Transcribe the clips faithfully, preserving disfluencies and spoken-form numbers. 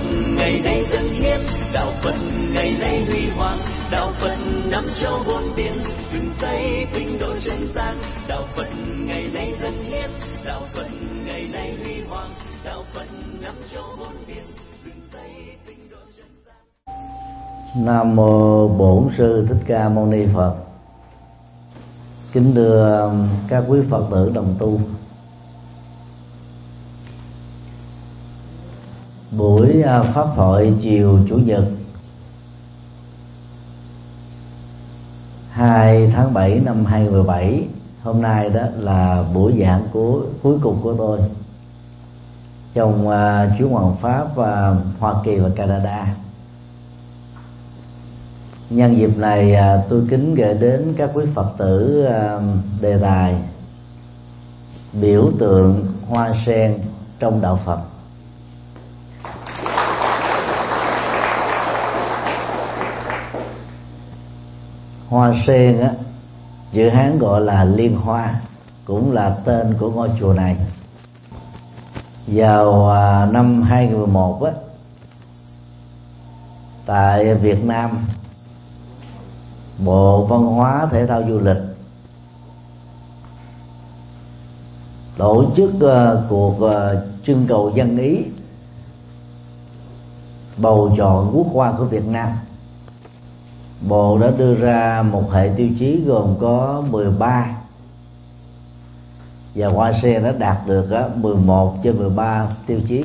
ngày nay dân hiến, đạo Phật ngày nay huy hoàng, đạo Phật năm châu bốn biển, dựng xây tinh độ chân gian. Đạo Phật ngày nay dân hiến, đạo Phật ngày nay huy hoàng, đạo Phật năm châu bốn biển, dựng xây tinh độ chân gian. Nam mô Bổn Sư Thích Ca Mâu Ni Phật. Kính thưa các quý Phật tử đồng tu, buổi pháp thoại chiều Chủ nhật hai tháng bảy năm hai nghìn không trăm mười bảy, hôm nay đó là buổi giảng của cuối cùng của tôi trong uh, chuyến hoàng pháp uh, Hoa Kỳ và Canada. Nhân dịp này uh, tôi kính gửi đến các quý Phật tử uh, đề tài biểu tượng hoa sen trong đạo Phật. Hoa sen á, chữ Hán gọi là liên hoa, cũng là tên của ngôi chùa này. Vào à, năm hai nghìn không trăm mười một á, tại Việt Nam, Bộ Văn hóa Thể thao Du lịch tổ chức uh, cuộc uh, trưng cầu dân ý bầu chọn quốc hoa của Việt Nam. Bộ đã đưa ra một hệ tiêu chí gồm có mười ba, và hoa sen đã đạt được mười một trên mười ba tiêu chí.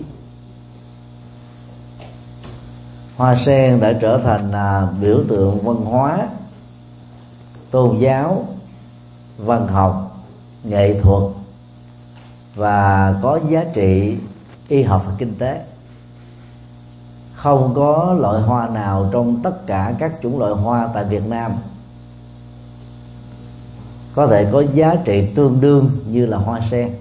Hoa sen đã trở thành biểu tượng văn hóa, tôn giáo, văn học, nghệ thuật và có giá trị y học và kinh tế. Không có loại hoa nào trong tất cả các chủng loại hoa tại Việt Nam có thể có giá trị tương đương như là hoa sen.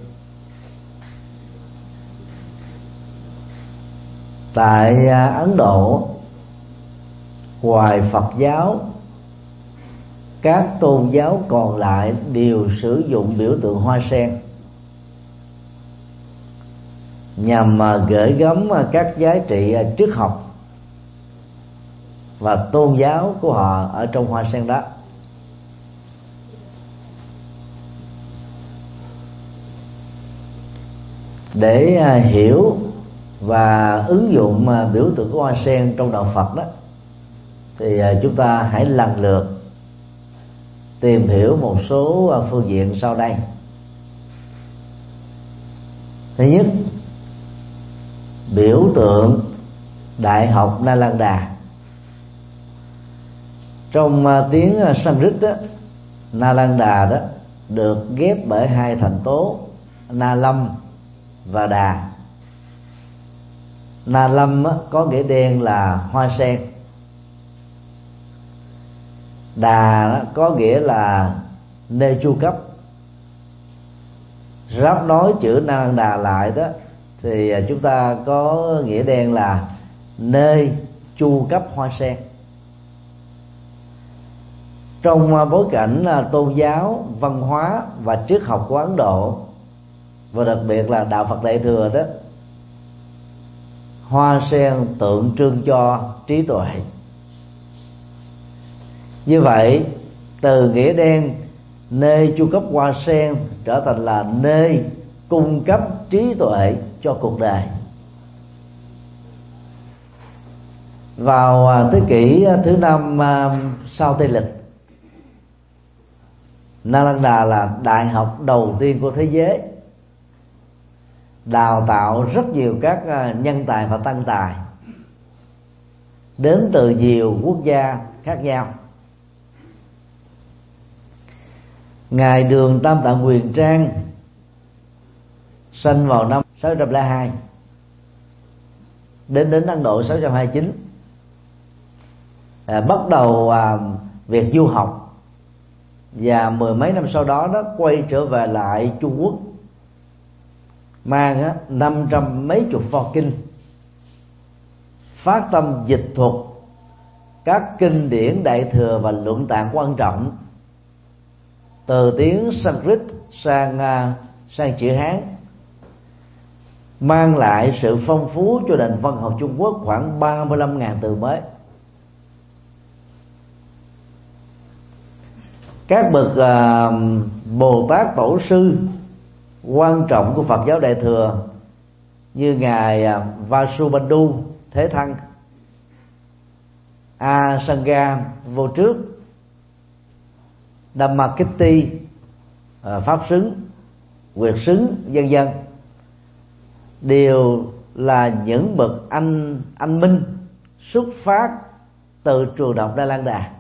Tại Ấn Độ, ngoài Phật giáo, các tôn giáo còn lại đều sử dụng biểu tượng hoa sen nhằm gửi gắm các giá trị triết học và tôn giáo của họ ở trong hoa sen đó. Để hiểu và ứng dụng biểu tượng của hoa sen trong đạo Phật đó, thì chúng ta hãy lần lượt tìm hiểu một số phương diện sau đây. Thứ nhất, biểu tượng Đại học Nalanda. Trong tiếng Sanskrit đó, Nalanda đó được ghép bởi hai thành tố Nalam và Đà. Nalam có nghĩa đen là hoa sen, Đà có nghĩa là nơi chu cấp. Ráp nói chữ Nalanda lại đó thì chúng ta có nghĩa đen là nơi chu cấp hoa sen. Trong bối cảnh tôn giáo, văn hóa và triết học của Ấn Độ, và đặc biệt là đạo Phật Đại Thừa đó, hoa sen tượng trưng cho trí tuệ. Như vậy, từ nghĩa đen nơi chu cấp hoa sen trở thành là nơi cung cấp trí tuệ cho cuộc đời. Vào thế kỷ thứ năm sau Tây lịch, Nalanda là đại học đầu tiên của thế giới, đào tạo rất nhiều các nhân tài và tăng tài đến từ nhiều quốc gia khác nhau. Ngài Đường Tam Tạng Huyền Trang sinh vào năm sáu trăm lẻ hai, đến đến Ấn Độ sáu trăm hai mươi chín, à, bắt đầu à, việc du học, và mười mấy năm sau đó đó quay trở về lại Trung Quốc, mang á, năm trăm mấy chục pho kinh, phát tâm dịch thuật các kinh điển Đại Thừa và luận tạng quan trọng từ tiếng Sanskrit sang sang chữ Hán, mang lại sự phong phú cho nền văn học Trung Quốc khoảng ba mươi lăm nghìn từ mới. Các bậc uh, Bồ Tát Tổ sư quan trọng của Phật giáo Đại thừa như ngài uh, Vasubandhu Thế Thân, Asanga Vô Trước, Dhammakitty uh, Pháp Xứng, Quyệt Xứng, vân vân, đều là những bậc anh anh minh xuất phát từ trường Đại học Đa Lan Đà.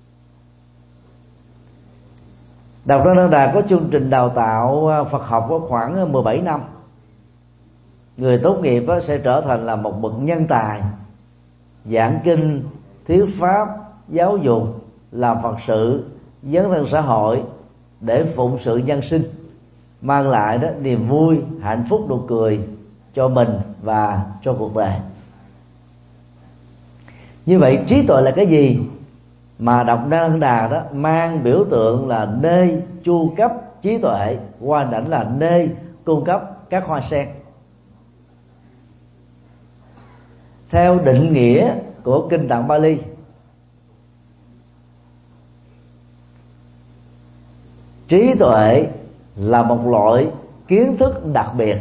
Đại học Đa Lan Đà có chương trình đào tạo Phật học có khoảng mười bảy năm. Người tốt nghiệp sẽ trở thành là một bậc nhân tài, giảng kinh, thuyết pháp, giáo dục, làm Phật sự, dấn thân xã hội để phụng sự nhân sinh, mang lại đó niềm vui, hạnh phúc, nụ cười cho mình và cho cuộc đời. Như vậy trí tuệ là cái gì mà Đại học Đa Lan Đà đó mang biểu tượng là nơi chu cấp trí tuệ, qua ảnh là nơi cung cấp các hoa sen. Theo định nghĩa của kinh Tạng Bali, trí tuệ là một loại kiến thức đặc biệt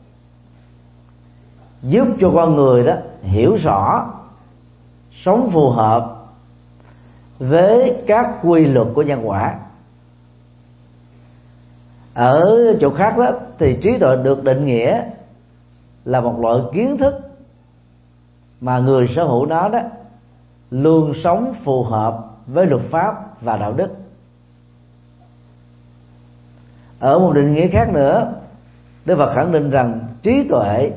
giúp cho con người đó hiểu rõ, sống phù hợp với các quy luật của nhân quả. Ở chỗ khác đó thì trí tuệ được định nghĩa là một loại kiến thức mà người sở hữu nó đó luôn sống phù hợp với luật pháp và đạo đức. Ở một định nghĩa khác nữa, Đức Phật khẳng định rằng trí tuệ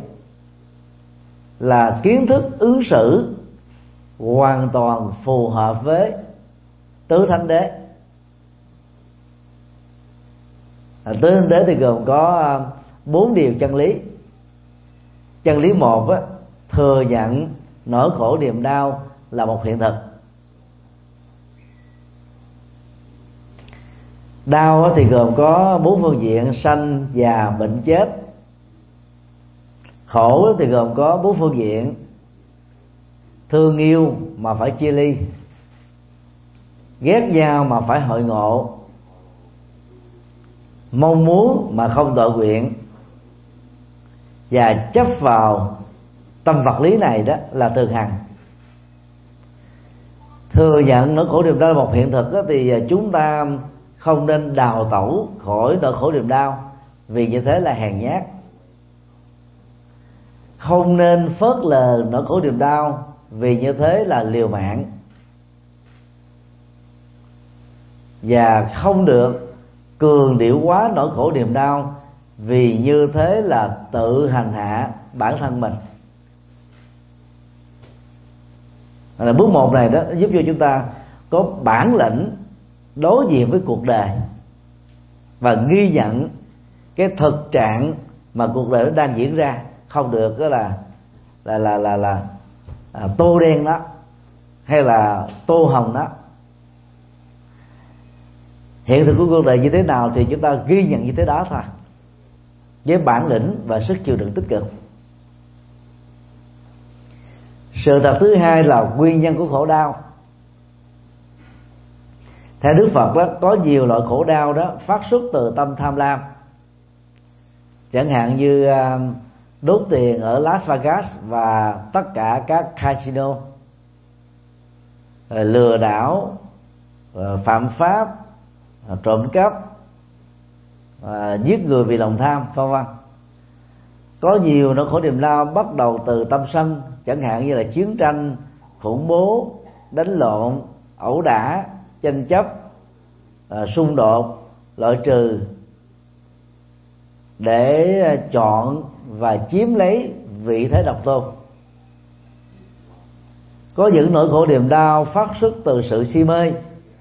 là kiến thức ứng xử hoàn toàn phù hợp với tứ thánh đế. À, tứ thánh đế thì gồm có bốn điều chân lý. Chân lý một á, thừa nhận nỗi khổ niềm đau là một hiện thực. Đau thì gồm có bốn phương diện: sanh, già, bệnh, chết. Khổ thì gồm có bốn phương diện: thương yêu mà phải chia ly, ghét nhau mà phải hội ngộ, mong muốn mà không tội nguyện. Và chấp vào tâm vật lý này đó là thường hằng. Thừa nhận nỗi khổ niềm đau là một hiện thực đó, thì chúng ta không nên đào tẩu khỏi nỗi khổ niềm đau, vì như thế là hèn nhát. Không nên phớt lờ nỗi khổ niềm đau, vì như thế là liều mạng. Và không được cường điệu quá nỗi khổ niềm đau, vì như thế là tự hành hạ bản thân mình. Là bước một này đó giúp cho chúng ta có bản lĩnh đối diện với cuộc đời và ghi nhận cái thực trạng mà cuộc đời nó đang diễn ra, không được đó là là là là, là à, tô đen đó hay là tô hồng đó. Hiện thực của cuộc đời như thế nào thì chúng ta ghi nhận như thế đó thôi, với bản lĩnh và sức chịu đựng tích cực. Sự thật thứ hai là nguyên nhân của khổ đau. Theo Đức Phật đó, có nhiều loại khổ đau đó phát xuất từ tâm tham lam. Chẳng hạn như đốt tiền ở Las Vegas và tất cả các casino, lừa đảo, phạm pháp, trộm cắp, giết người vì lòng tham, vân vân. Có nhiều nỗi khổ niềm đau bắt đầu từ tâm sân, chẳng hạn như là chiến tranh, khủng bố, đánh lộn, ẩu đả, tranh chấp, xung đột, loại trừ, để chọn và chiếm lấy vị thế độc tôn. Có những nỗi khổ niềm đau phát xuất từ sự si mê,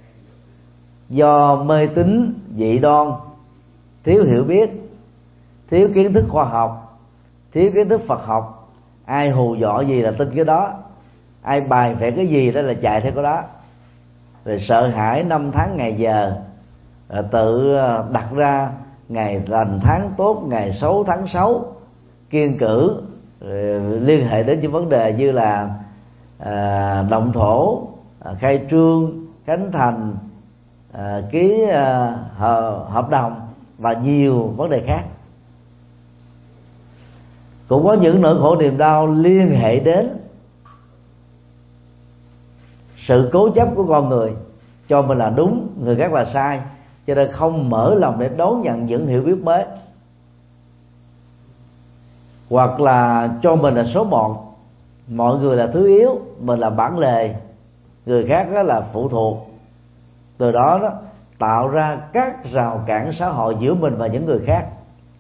do mê tín dị đoan, thiếu hiểu biết, thiếu kiến thức khoa học, thiếu kiến thức Phật học. Ai hù dọ gì là tin cái đó, ai bài vẽ cái gì đó là chạy theo cái đó, rồi sợ hãi năm tháng ngày giờ, tự đặt ra ngày lành tháng tốt, ngày xấu tháng xấu, kiêng cữ, liên hệ đến những vấn đề như là à, động thổ, à, khai trương, khánh thành, à, ký à, hợp đồng và nhiều vấn đề khác. Cũng có những nỗi khổ niềm đau liên hệ đến sự cố chấp của con người, cho mình là đúng, người khác là sai, cho nên không mở lòng để đón nhận những hiểu biết mới, hoặc là cho mình là số một, mọi người là thứ yếu, mình là bản lề, người khác đó là phụ thuộc. Từ đó đó tạo ra các rào cản xã hội giữa mình và những người khác.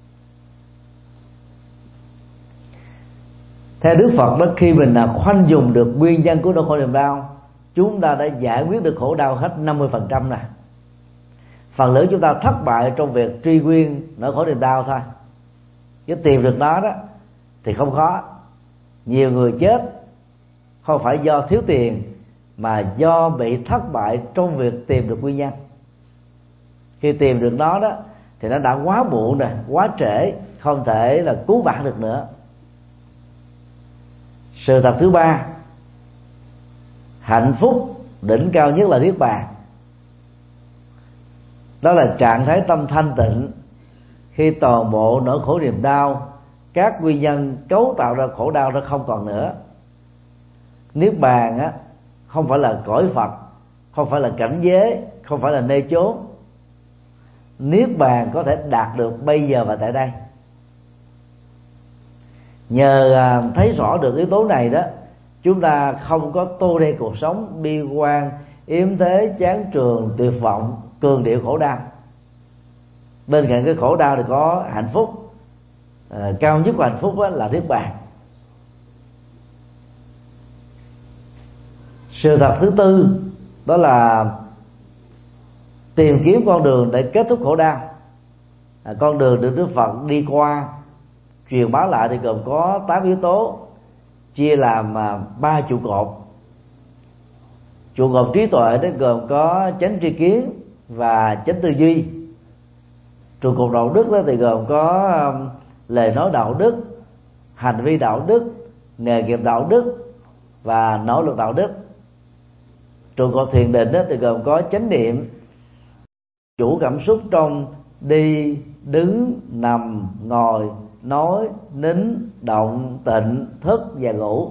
Theo Đức Phật đó, khi mình là khoanh dùng được nguyên nhân của nỗi khổ niềm đau, chúng ta đã giải quyết được khổ đau hết năm mươi phần trăm này. Phần lớn chúng ta thất bại trong việc truy nguyên nỗi khổ niềm đau thôi. Chứ tìm được nó đó thì không khó. Nhiều người chết không phải do thiếu tiền, mà do bị thất bại trong việc tìm được nguyên nhân. Khi tìm được nó đó thì nó đã quá muộn rồi, quá trễ, không thể là cứu vãn được nữa. Sự thật thứ ba, hạnh phúc đỉnh cao nhất là niết bàn. Đó là trạng thái tâm thanh tịnh khi toàn bộ nỗi khổ niềm đau, các nguyên nhân cấu tạo ra khổ đau nó không còn nữa. Niết bàn á không phải là cõi Phật, không phải là cảnh giới, không phải là nơi chốn. Niết bàn có thể đạt được bây giờ và tại đây. Nhờ thấy rõ được yếu tố này đó, chúng ta không có tô đen cuộc sống bi quan, yếm thế, chán trường, tuyệt vọng, cường điệu khổ đau. Bên cạnh cái khổ đau thì có hạnh phúc. À, cao nhất của hạnh phúc là niết bàn. Sự thật thứ tư đó là tìm kiếm con đường để kết thúc khổ đau. À, con đường được Đức Phật đi qua truyền bá lại thì gồm có tám yếu tố, chia làm ba trụ cột. Trụ cột trí tuệ đó gồm có chánh tri kiến và chánh tư duy. Trụ cột đạo đức đó thì gồm có um, lời nói đạo đức, hành vi đạo đức, nghề nghiệp đạo đức và nỗ lực đạo đức. Trụ cột thiền định đó thì gồm có chánh niệm, chủ cảm xúc trong đi, đứng, nằm, ngồi, nói, nín, động, tịnh, thức và ngủ.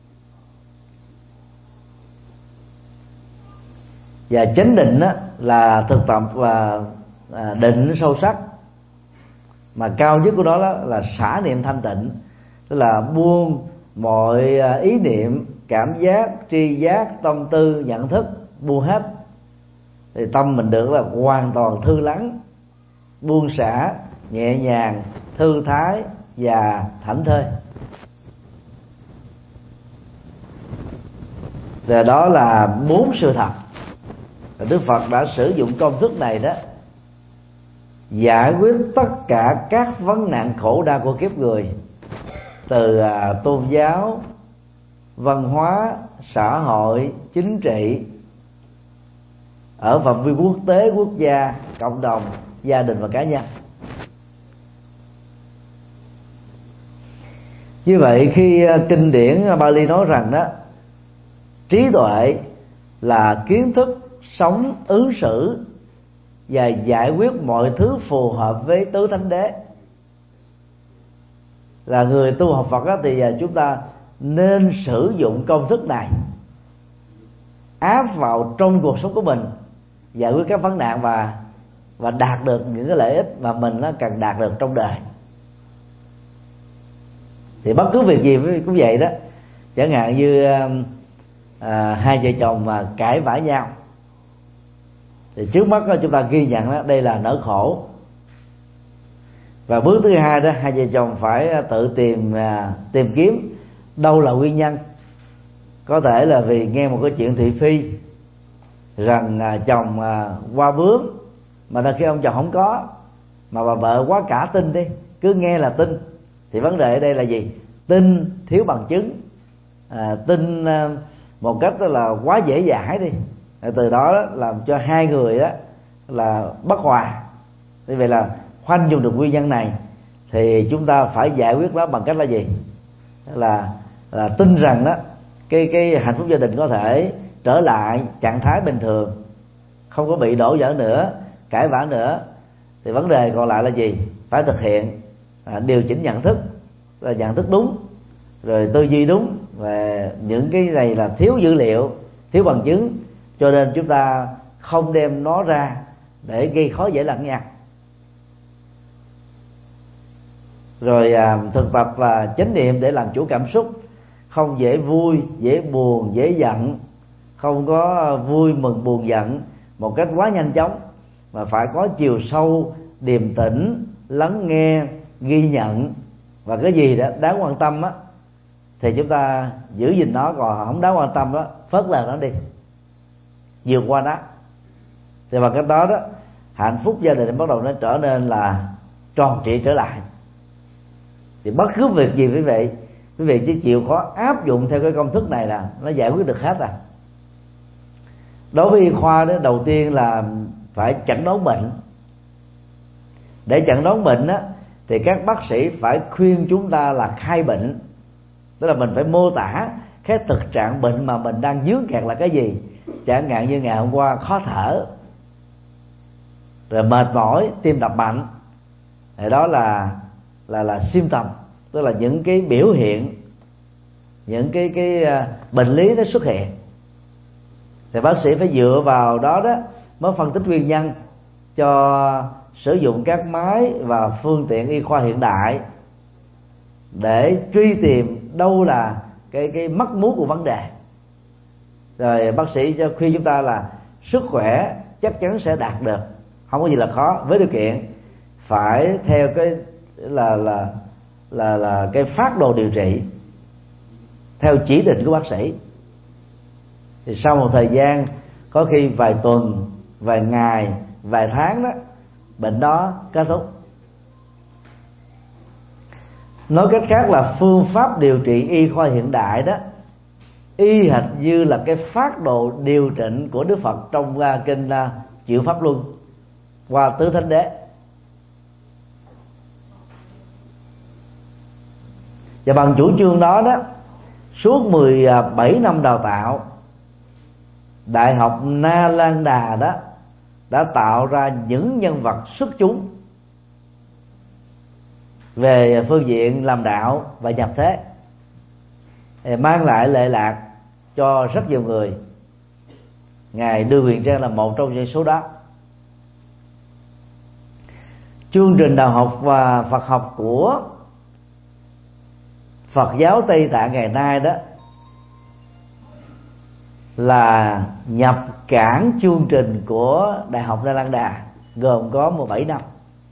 Và chánh định đó là thực tập và định sâu sắc, mà cao nhất của đó, đó là xả niệm thanh tịnh, tức là buông mọi ý niệm, cảm giác, tri giác, tâm tư, nhận thức, buông hết, thì tâm mình được là hoàn toàn thư lắng, buông xả, nhẹ nhàng, thư thái và thảnh thơi. Và đó là bốn sự thật. Đức Phật đã sử dụng công thức này đó giải quyết tất cả các vấn nạn khổ đau của kiếp người, từ à, tôn giáo, văn hóa, xã hội, chính trị, ở phạm vi quốc tế, quốc gia, cộng đồng, gia đình và cá nhân. Như vậy khi kinh điển Bali nói rằng đó, trí tuệ là kiến thức sống ứng xử và giải quyết mọi thứ phù hợp với tứ thánh đế, là người tu học Phật đó, thì chúng ta nên sử dụng công thức này áp vào trong cuộc sống của mình, giải quyết các vấn nạn và và đạt được những cái lợi ích mà mình nó cần đạt được trong đời. Thì bất cứ việc gì cũng vậy đó. Chẳng hạn như à, hai vợ chồng mà cãi vã nhau, thì trước mắt đó, chúng ta ghi nhận đó, đây là nỗi khổ. Và bước thứ hai đó, hai vợ chồng phải tự tìm à, tìm kiếm đâu là nguyên nhân. Có thể là vì nghe một cái chuyện thị phi rằng à, chồng à, qua bướm, mà đôi khi ông chồng không có, mà bà vợ quá cả tin đi, cứ nghe là tin. Thì vấn đề ở đây là gì? Tin thiếu bằng chứng, à, tin à, một cách đó là quá dễ dãi đi, từ đó, đó làm cho hai người đó là bất hòa. Như vậy là khoanh dùng được nguyên nhân này thì chúng ta phải giải quyết nó bằng cách là gì? Là là tin rằng đó cái cái hạnh phúc gia đình có thể trở lại trạng thái bình thường, không có bị đổ vỡ nữa, cãi vã nữa. Thì vấn đề còn lại là gì? Phải thực hiện à, điều chỉnh nhận thức, là nhận thức đúng, rồi tư duy đúng, và những cái này là thiếu dữ liệu, thiếu bằng chứng, cho nên chúng ta không đem nó ra để gây khó dễ lẫn nhau. Rồi à, thực tập và chánh niệm để làm chủ cảm xúc, không dễ vui, dễ buồn, dễ giận, không có vui mừng buồn giận một cách quá nhanh chóng, mà phải có chiều sâu, điềm tĩnh, lắng nghe, ghi nhận, và cái gì đó đáng quan tâm á thì chúng ta giữ gìn nó, còn không đáng quan tâm đó phớt lờ nó đi, vượt qua nó. Thì bằng cách đó đó hạnh phúc gia đình bắt đầu nó trở nên là tròn trịa trở lại. Thì bất cứ việc gì quý vị quý vị chỉ chịu khó áp dụng theo cái công thức này là nó giải quyết được hết. À đối với y khoa đó, đầu tiên là phải chẩn đoán bệnh. Để chẩn đoán bệnh á thì các bác sĩ phải khuyên chúng ta là khai bệnh, tức là mình phải mô tả cái thực trạng bệnh mà mình đang vướng kẹt là cái gì. Chẳng hạn như ngày hôm qua khó thở, rồi mệt mỏi, tim đập mạnh, thì đó là là là symptom, tức là những cái biểu hiện, những cái cái bệnh lý nó xuất hiện. Thì bác sĩ phải dựa vào đó đó mới phân tích nguyên nhân, cho sử dụng các máy và phương tiện y khoa hiện đại để truy tìm đâu là cái cái mắc mút của vấn đề. Rồi bác sĩ cho khuyên chúng ta là sức khỏe chắc chắn sẽ đạt được, không có gì là khó, với điều kiện phải theo cái là là là là cái phác đồ điều trị theo chỉ định của bác sĩ. Thì sau một thời gian, có khi vài tuần, vài ngày, vài tháng đó, bệnh đó kết thúc. Nói cách khác là phương pháp điều trị y khoa hiện đại đó y hệt như là cái phác đồ điều trị của Đức Phật trong uh, kinh uh, Chuyển Pháp Luân qua Tứ Thánh Đế. Và bằng chủ trương đó đó, suốt mười bảy năm đào tạo, Đại học Na Lan Đà đó đã tạo ra những nhân vật xuất chúng về phương diện làm đạo và nhập thế, mang lại lệ lạc cho rất nhiều người. Ngài Đưa Huyền Trang là một trong những số đó. Chương trình đạo học và Phật học của Phật giáo Tây Tạng ngày nay đó là nhập cảng chương trình của Đại học Na Lan Đà, gồm có mười bảy năm,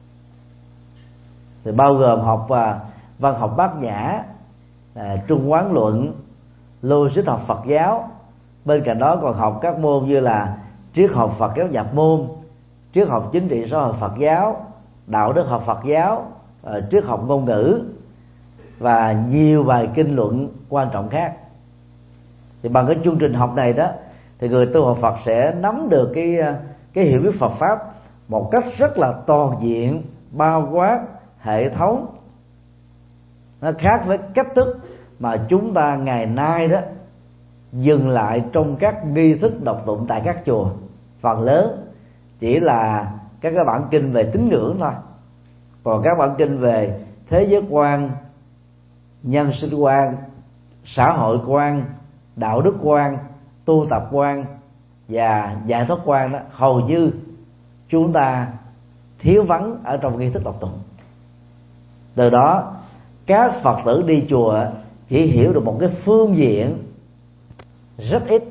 thì bao gồm học và văn học Bát Nhã, à, Trung Quán Luận, logic học Phật giáo. Bên cạnh đó còn học các môn như là triết học Phật giáo nhập môn, triết học chính trị xã hội Phật giáo, đạo đức học Phật giáo, à, triết học ngôn ngữ và nhiều bài kinh luận quan trọng khác. Thì bằng cái chương trình học này đó thì người tu học Phật sẽ nắm được cái cái hiểu biết Phật pháp một cách rất là toàn diện, bao quát, hệ thống. Nó khác với cách thức mà chúng ta ngày nay đó dừng lại trong các nghi thức đọc tụng tại các chùa. Phần lớn chỉ là các cái bản kinh về tín ngưỡng thôi, còn các bản kinh về thế giới quan, nhân sinh quan, xã hội quan, đạo đức quan, tu tập quan và giải thoát quan đó hầu như chúng ta thiếu vắng ở trong nghi thức đọc tụng. Từ đó các Phật tử đi chùa chỉ hiểu được một cái phương diện rất ít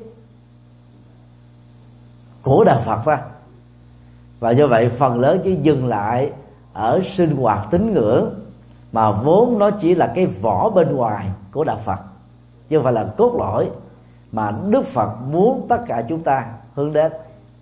của đạo Phật thôi, và do vậy phần lớn chỉ dừng lại ở sinh hoạt tín ngưỡng, mà vốn nó chỉ là cái vỏ bên ngoài của đạo Phật, chứ không phải là cốt lõi mà Đức Phật muốn tất cả chúng ta hướng đến.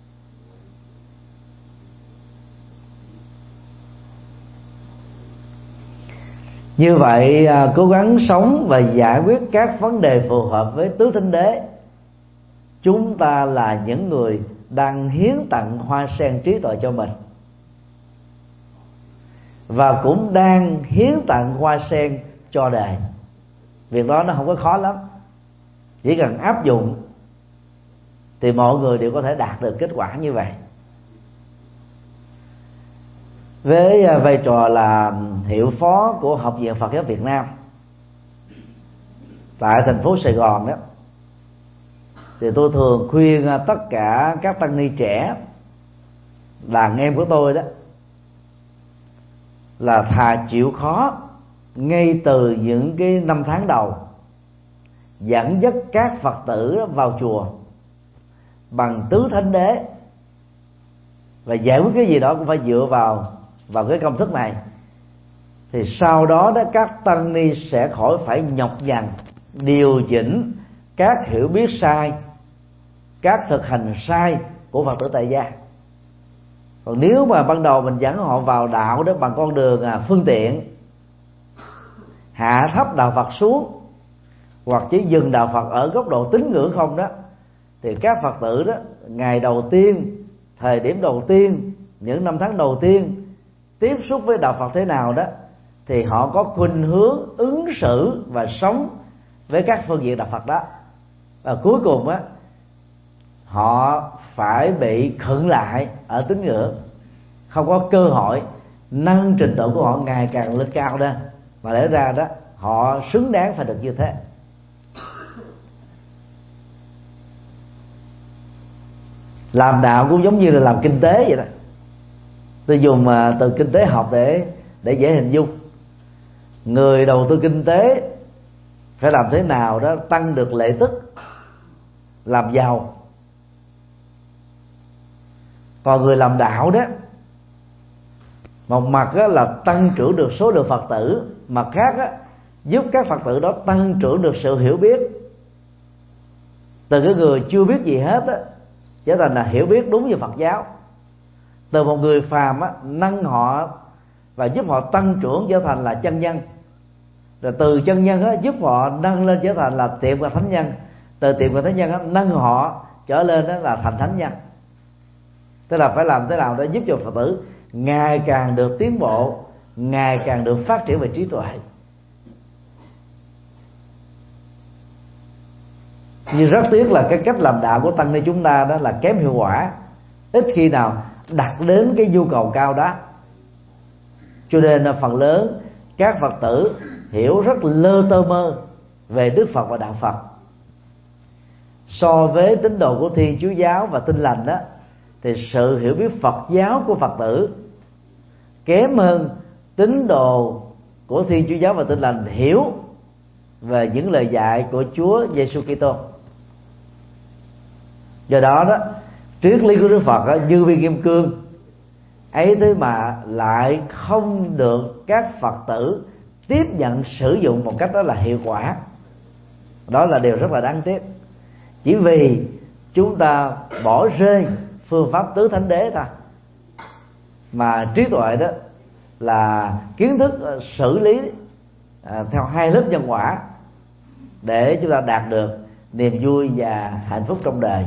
Như vậy, cố gắng sống và giải quyết các vấn đề phù hợp với Tứ Thánh Đế, chúng ta là những người đang hiến tặng hoa sen trí tuệ cho mình. và cũng đang hiến tặng hoa sen cho đời. Việc đó nó không có khó lắm, chỉ cần áp dụng thì mọi người đều có thể đạt được kết quả như vậy. Với vai trò là hiệu phó của Học viện Phật giáo Việt Nam tại thành phố Sài Gòn đó, thì tôi thường khuyên tất cả các tăng ni trẻ, đàn em của tôi đó, là thà chịu khó ngay từ những cái năm tháng đầu, dẫn dắt các Phật tử vào chùa bằng tứ thánh đế, và giải quyết cái gì đó cũng phải dựa vào vào cái công thức này, thì sau đó đó các tăng ni sẽ khỏi phải nhọc nhằn điều chỉnh các hiểu biết sai, các thực hành sai của Phật tử tại gia. Còn nếu mà ban đầu mình dẫn họ vào đạo đó bằng con đường à, phương tiện, hạ thấp đạo Phật xuống, hoặc chỉ dừng đạo Phật ở góc độ tín ngưỡng không đó, thì các Phật tử đó ngày đầu tiên, thời điểm đầu tiên, những năm tháng đầu tiên tiếp xúc với đạo Phật thế nào đó, thì họ có khuynh hướng ứng xử và sống với các phương diện đạo Phật đó, và cuối cùng á họ phải bị khựng lại ở tín ngưỡng, không có cơ hội nâng trình độ của họ ngày càng lên cao đó, mà lẽ ra đó họ xứng đáng phải được như thế. Làm đạo cũng giống như là làm kinh tế vậy đó. Tôi dùng từ kinh tế học để để dễ hình dung. Người đầu tư kinh tế phải làm thế nào đó tăng được lợi tức, làm giàu. Còn người làm đạo đó, một mặt đó là tăng trưởng được số lượng Phật tử, mặt khác đó, giúp các Phật tử đó tăng trưởng được sự hiểu biết, từ cái người chưa biết gì hết đó, trở thành là hiểu biết đúng về Phật giáo. Từ một người phàm á, nâng họ và giúp họ tăng trưởng trở thành là chân nhân, rồi từ chân nhân á, giúp họ nâng lên trở thành là tiệm và thánh nhân, từ tiệm và thánh nhân á, nâng họ trở lên đó là thành thánh nhân. Tức là phải làm thế nào để giúp cho Phật tử ngày càng được tiến bộ, ngày càng được phát triển về trí tuệ. Nhưng rất tiếc là cái cách làm đạo của tăng ni chúng ta đó là kém hiệu quả, ít khi nào đặt đến cái nhu cầu cao đó. Cho nên là phần lớn các Phật tử hiểu rất lơ tơ mơ về Đức Phật và đạo Phật. So với tín đồ của Thiên Chúa giáo và Tin Lành đó, thì sự hiểu biết Phật giáo của Phật tử kém hơn tín đồ của Thiên Chúa giáo và Tin Lành hiểu về những lời dạy của Chúa Giêsu Kitô. Do đó đó, triết lý của Đức Phật đó, như viên kim cương ấy, thế mà lại không được các Phật tử tiếp nhận sử dụng một cách đó là hiệu quả. Đó là điều rất là đáng tiếc. Chỉ vì chúng ta bỏ rơi phương pháp tứ thánh đế thôi, mà trí tuệ đó là kiến thức xử lý à, theo hai lớp nhân quả, để chúng ta đạt được niềm vui và hạnh phúc trong đời.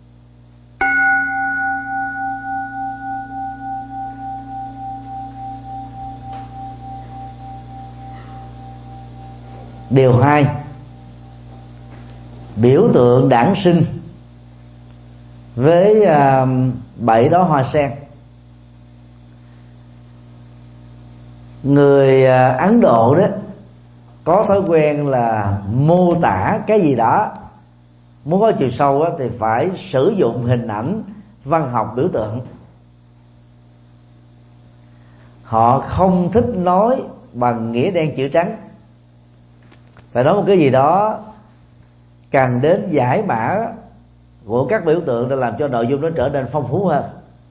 Điều hai, biểu tượng đản sinh với uh, bảy đóa hoa sen. Người uh, Ấn Độ đó có thói quen là mô tả cái gì đó muốn có chiều sâu đó, thì phải sử dụng hình ảnh văn học biểu tượng. Họ không thích nói bằng nghĩa đen chữ trắng, phải nói một cái gì đó cần đến giải mã của các biểu tượng để làm cho nội dung nó trở nên phong phú hơn.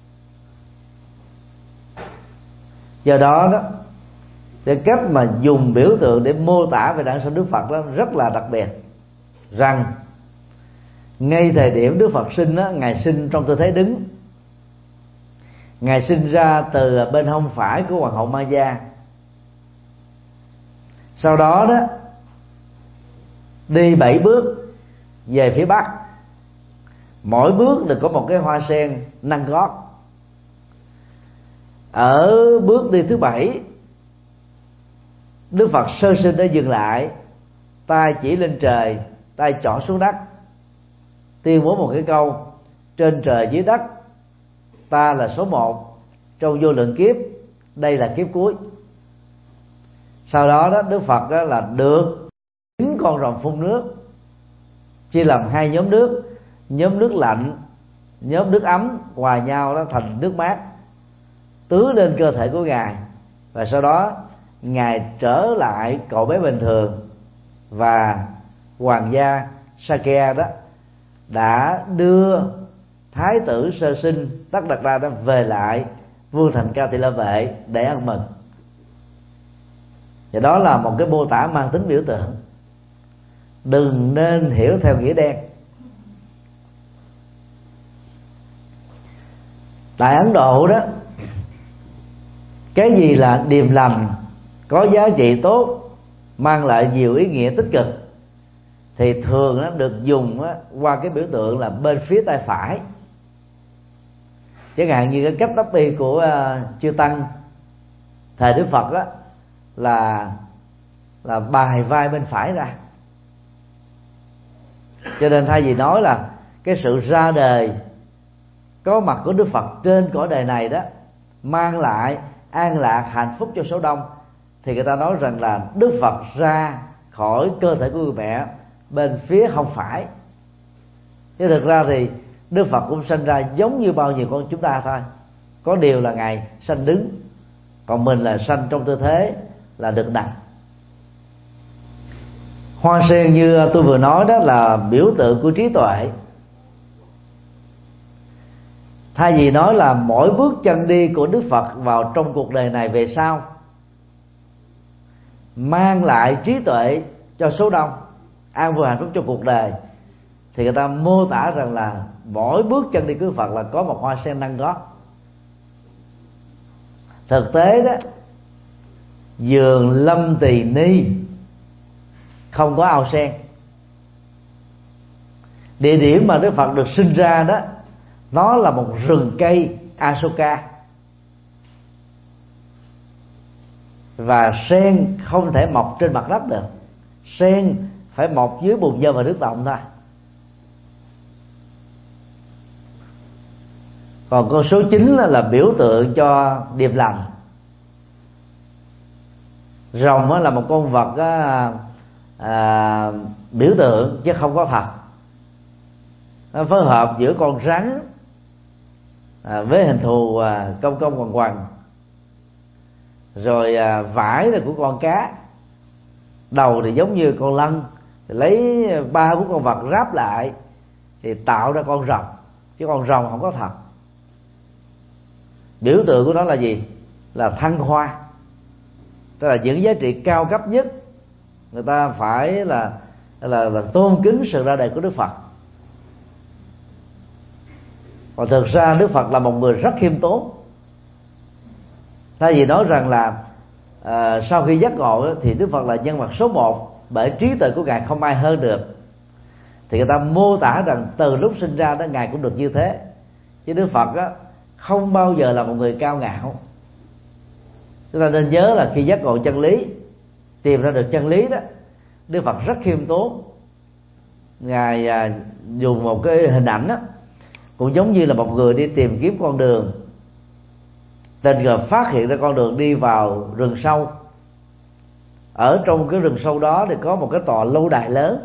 Do đó đó, cái cách mà dùng biểu tượng để mô tả về đản sinh Đức Phật đó rất là đặc biệt. Rằng ngay thời điểm Đức Phật sinh đó, Ngài sinh trong tư thế đứng. Ngài sinh ra từ bên hông phải của Hoàng hậu Maya. Sau đó đó đi bảy bước về phía bắc, mỗi bước đều có một cái hoa sen nâng gót. Ở bước đi thứ bảy Đức Phật sơ sinh đã dừng lại, tay chỉ lên trời, tay trỏ xuống đất, tuyên bố một cái câu: trên trời dưới đất, ta là số một trong vô lượng kiếp, đây là kiếp cuối. Sau đó đó Đức Phật đó là được chín con rồng phun nước, chia làm hai nhóm nước, nhóm nước lạnh, nhóm nước ấm, hòa nhau đó thành nước mát, tưới lên cơ thể của ngài. Và sau đó ngài trở lại cậu bé bình thường, và hoàng gia Sakya đó đã đưa thái tử sơ sinh Tất Đạt Đa đó về lại vương thành Ca Tỳ La Vệ để ăn mừng. Và đó là một cái mô tả mang tính biểu tượng, đừng nên hiểu theo nghĩa đen. Tại Ấn Độ đó, cái gì là điềm lành, có giá trị tốt, mang lại nhiều ý nghĩa tích cực, thì thường nó được dùng qua cái biểu tượng là bên phía tay phải. Chẳng hạn như cái cách đắp y của uh, chư tăng thời Đức Phật đó là là bài vai bên phải ra. Cho nên thay vì nói là cái sự ra đời có mặt của Đức Phật trên cõi đời này đó mang lại an lạc hạnh phúc cho số đông, thì người ta nói rằng là Đức Phật ra khỏi cơ thể của người mẹ bên phía hông phải. Chứ thực ra thì Đức Phật cũng sinh ra giống như bao nhiêu con chúng ta thôi, có điều là ngài sanh đứng, còn mình là sanh trong tư thế là được nằm. Hoa sen như tôi vừa nói đó là biểu tượng của trí tuệ. Thay vì nói là mỗi bước chân đi của Đức Phật vào trong cuộc đời này về sau mang lại trí tuệ cho số đông, an vui hạnh phúc cho cuộc đời, thì người ta mô tả rằng là mỗi bước chân đi của Đức Phật là có một hoa sen nâng gót. Thực tế đó, vườn Lâm Tỳ Ni không có ao sen. Địa điểm mà Đức Phật được sinh ra đó, nó là một rừng cây Asoka, và sen không thể mọc trên mặt đất được, sen phải mọc dưới bùn nhơ và nước động thôi. Còn con số chín là, là biểu tượng cho điềm lành. Rồng là một con vật á, à, biểu tượng chứ không có thật. Nó phối hợp giữa con rắn à, với hình thù à, cong cong quằn quằn, rồi à, vải là của con cá, đầu thì giống như con lân, thì lấy ba bốn con vật ráp lại thì tạo ra con rồng, chứ con rồng không có thật. Biểu tượng của nó là gì? Là thăng hoa, tức là những giá trị cao cấp nhất người ta phải là là, là tôn kính sự ra đời của Đức Phật. Còn thực ra Đức Phật là một người rất khiêm tốn. Thay vì nói rằng là à, sau khi giác ngộ thì Đức Phật là nhân vật số một, bởi trí tuệ của ngài không ai hơn được, thì người ta mô tả rằng từ lúc sinh ra đó ngài cũng được như thế. Chứ Đức Phật á, không bao giờ là một người cao ngạo. Chúng ta nên nhớ là khi giác ngộ chân lý, tìm ra được chân lý đó, Đức Phật rất khiêm tốn. Ngài à, dùng một cái hình ảnh đó, cũng giống như là một người đi tìm kiếm con đường, tình cờ phát hiện ra con đường đi vào rừng sâu. Ở trong cái rừng sâu đó thì có một cái tòa lâu đài lớn.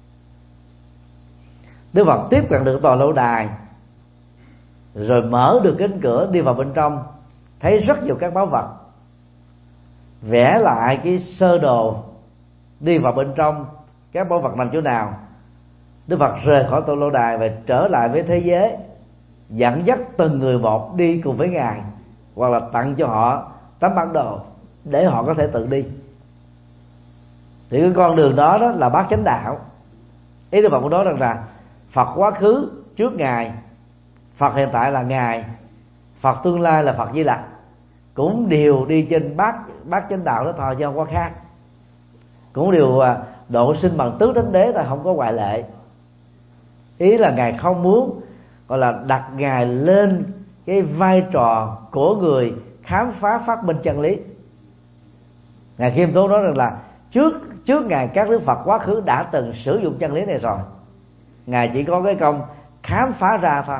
Đức Phật tiếp cận được tòa lâu đài, rồi mở được cánh cửa đi vào bên trong, thấy rất nhiều các báu vật, vẽ lại cái sơ đồ đi vào bên trong các báu vật nằm chỗ nào. Đức Phật rời khỏi tòa lâu đài và trở lại với thế giới, dẫn dắt từng người một đi cùng với ngài, hoặc là tặng cho họ tấm bản đồ để họ có thể tự đi. Thì cái con đường đó đó là bát chánh đạo. Ý Đức Phật cũng nói rằng là Phật quá khứ trước ngài, Phật hiện tại là ngài, Phật tương lai là Phật Di Lặc, cũng đều đi trên bát bát chánh đạo đó thôi, chứ không có khác. Cũng đều độ sinh bằng tứ thánh đế, là không có ngoại lệ. Ý là ngài không muốn gọi là đặt ngài lên cái vai trò của người khám phá phát minh chân lý. Ngài Khiêm Tốn nói rằng là trước trước Ngài các đức Phật quá khứ đã từng sử dụng chân lý này rồi, Ngài chỉ có cái công khám phá ra thôi.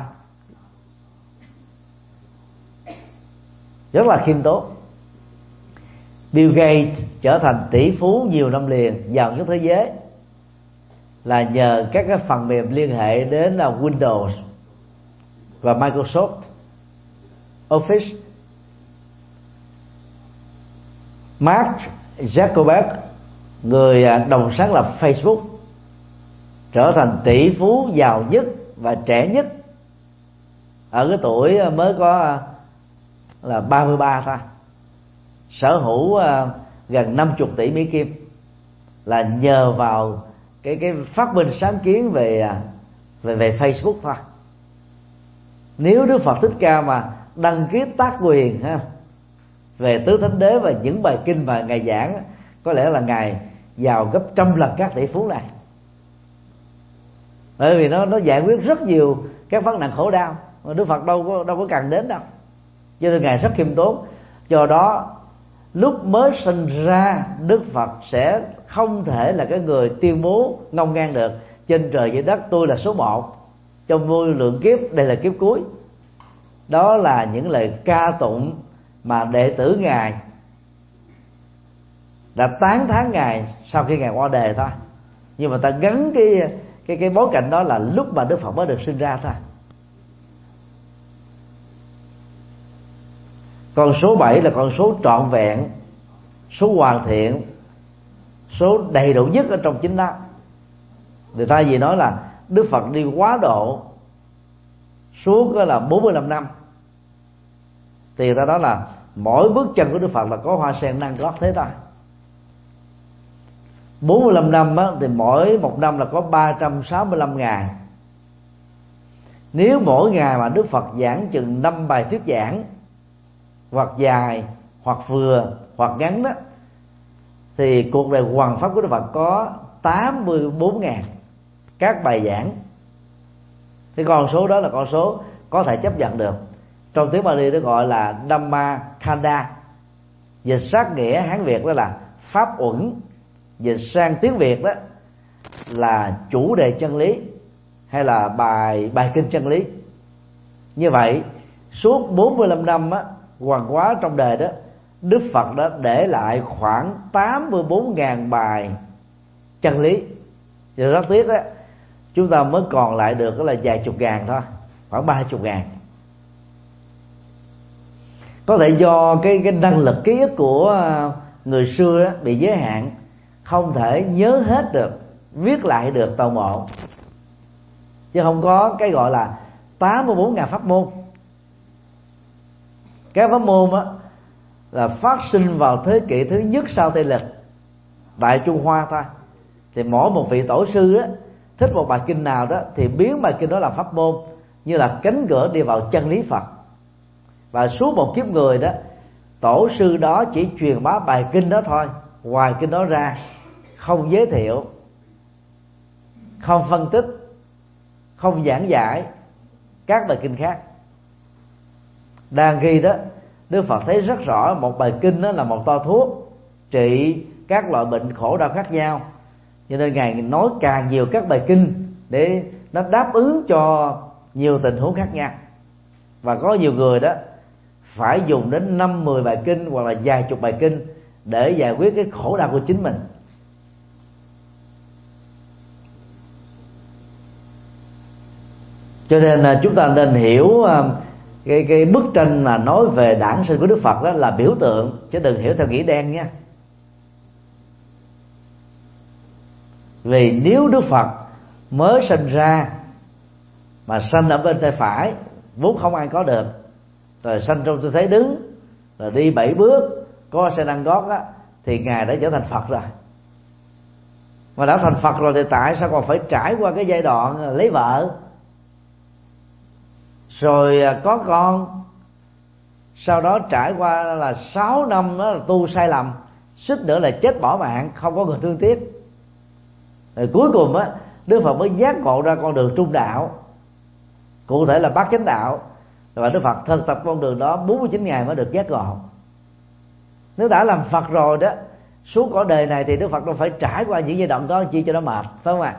Rất là khiêm tốn. Bill Gates trở thành tỷ phú nhiều năm liền, giàu nhất thế giới, là nhờ các cái phần mềm liên hệ đến là Windows và Microsoft Office. Mark Zuckerberg, người đồng sáng lập Facebook, trở thành tỷ phú giàu nhất và trẻ nhất ở cái tuổi mới có là ba mươi ba thôi, sở hữu gần năm mươi tỷ Mỹ Kim, là nhờ vào cái cái phát minh sáng kiến về về về Facebook thôi. Nếu Đức Phật Thích Ca mà đăng ký tác quyền ha về tứ thánh đế và những bài kinh mà Ngài giảng, có lẽ là Ngài giàu gấp trăm lần các tỷ phú này, bởi vì nó nó giải quyết rất nhiều các vấn nạn khổ đau mà Đức Phật đâu có đâu có cần đến đâu. Cho nên Ngài rất khiêm tốn. Do đó lúc mới sinh ra, Đức Phật sẽ không thể là cái người tuyên bố ngông ngang được trên trời dưới đất tôi là số một trong vô lượng kiếp, đây là kiếp cuối. Đó là những lời ca tụng mà đệ tử Ngài đã tán thán Ngài sau khi Ngài qua đời thôi. Nhưng mà ta gắn cái cái cái bối cảnh đó là lúc mà Đức Phật mới được sinh ra thôi. Con số bảy là con số trọn vẹn, số hoàn thiện, số đầy đủ nhất ở trong chính đó. Người ta gì nói là Đức Phật đi quá độ suốt là bốn mươi lăm năm, thì người ta nói là mỗi bước chân của Đức Phật là có hoa sen nâng gót thế thôi. bốn mươi lăm năm á, thì mỗi một năm là có ba trăm sáu mươi lăm ngày. Nếu mỗi ngày mà Đức Phật giảng chừng năm bài thuyết giảng, hoặc dài, hoặc vừa, hoặc ngắn đó, thì cuộc đời hoằng pháp của Đức Phật có tám mươi bốn ngàn các bài giảng. Cái con số đó là con số có thể chấp nhận được. Trong tiếng Bali nó gọi là Dhamma Khanda, dịch sát nghĩa Hán Việt đó là pháp uẩn, dịch sang tiếng Việt đó là chủ đề chân lý hay là bài bài kinh chân lý. Như vậy suốt bốn mươi lăm năm á, hoàng hóa trong đời đó, Đức Phật đã để lại khoảng tám mươi bốn ngàn bài chân lý. Thì rất tiếc đó, chúng ta mới còn lại được là vài chục ngàn thôi, khoảng ba chục ngàn. Có thể do cái cái năng lực ký ức của người xưa đó bị giới hạn, không thể nhớ hết được, viết lại được toàn bộ, chứ không có cái gọi là tám mươi bốn ngàn pháp môn. Các pháp môn á là phát sinh vào thế kỷ thứ nhất sau Tây lịch, Đại Trung Hoa thôi. Thì mỗi một vị tổ sư á thích một bài kinh nào đó thì biến bài kinh đó làm pháp môn, như là cánh cửa đi vào chân lý Phật. Và suốt một kiếp người đó, tổ sư đó chỉ truyền bá bài kinh đó thôi, ngoài kinh đó ra không giới thiệu, không phân tích, không giảng giải các bài kinh khác. Đang ghi đó, Đức Phật thấy rất rõ một bài kinh đó là một toa thuốc trị các loại bệnh khổ đau khác nhau, cho nên Ngài nói càng nhiều các bài kinh để nó đáp ứng cho nhiều tình huống khác nhau. Và có nhiều người đó phải dùng đến năm mười bài kinh hoặc là vài chục bài kinh để giải quyết cái khổ đau của chính mình. Cho nên là chúng ta nên hiểu cái cái bức tranh là nói về đản sinh của Đức Phật đó là biểu tượng, chứ đừng hiểu theo nghĩa đen nha. Vì nếu Đức Phật mới sinh ra mà sanh ở bên tay phải vốn không ai có được, rồi sanh trong tư thế đứng, rồi đi bảy bước, có xe nâng gót á, thì Ngài đã trở thành Phật rồi. Mà đã thành Phật rồi thì tại sao còn phải trải qua cái giai đoạn lấy vợ, rồi có con, sau đó trải qua là sáu năm đó là tu sai lầm, suýt nữa là chết bỏ mạng, không có người thương tiếc. Rồi cuối cùng á, Đức Phật mới giác ngộ ra con đường trung đạo, cụ thể là bát chánh đạo. Và Đức Phật thực tập con đường đó bốn mươi chín ngày mới được giác ngộ. Nếu đã làm Phật rồi đó suốt cõi đời này thì Đức Phật đâu phải trải qua những giai đoạn đó chi cho nó mệt, phải không ạ?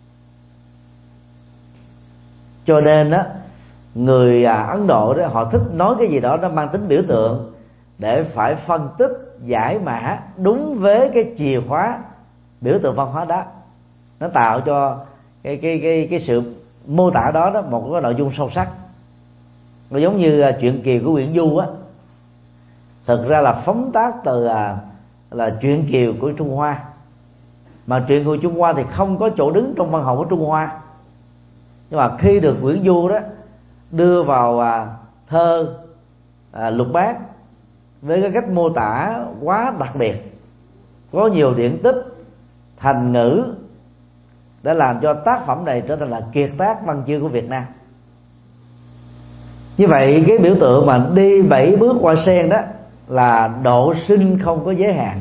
Cho nên đó, người Ấn Độ đó họ thích nói cái gì đó nó mang tính biểu tượng để phải phân tích giải mã đúng với cái chìa khóa biểu tượng văn hóa đó. Nó tạo cho cái cái cái cái sự mô tả đó đó một cái nội dung sâu sắc. Nó giống như truyện Kiều của Nguyễn Du á, thực ra là phóng tác từ là, là truyện Kiều của Trung Hoa, mà truyện của Trung Hoa thì không có chỗ đứng trong văn học của Trung Hoa. Nhưng mà khi được Nguyễn Du đó đưa vào à, thơ à, lục bát với cái cách mô tả quá đặc biệt, có nhiều điển tích, thành ngữ, đã làm cho tác phẩm này trở thành là kiệt tác văn chương của Việt Nam. Như vậy cái biểu tượng mà đi bảy bước hoa sen đó là độ sinh không có giới hạn.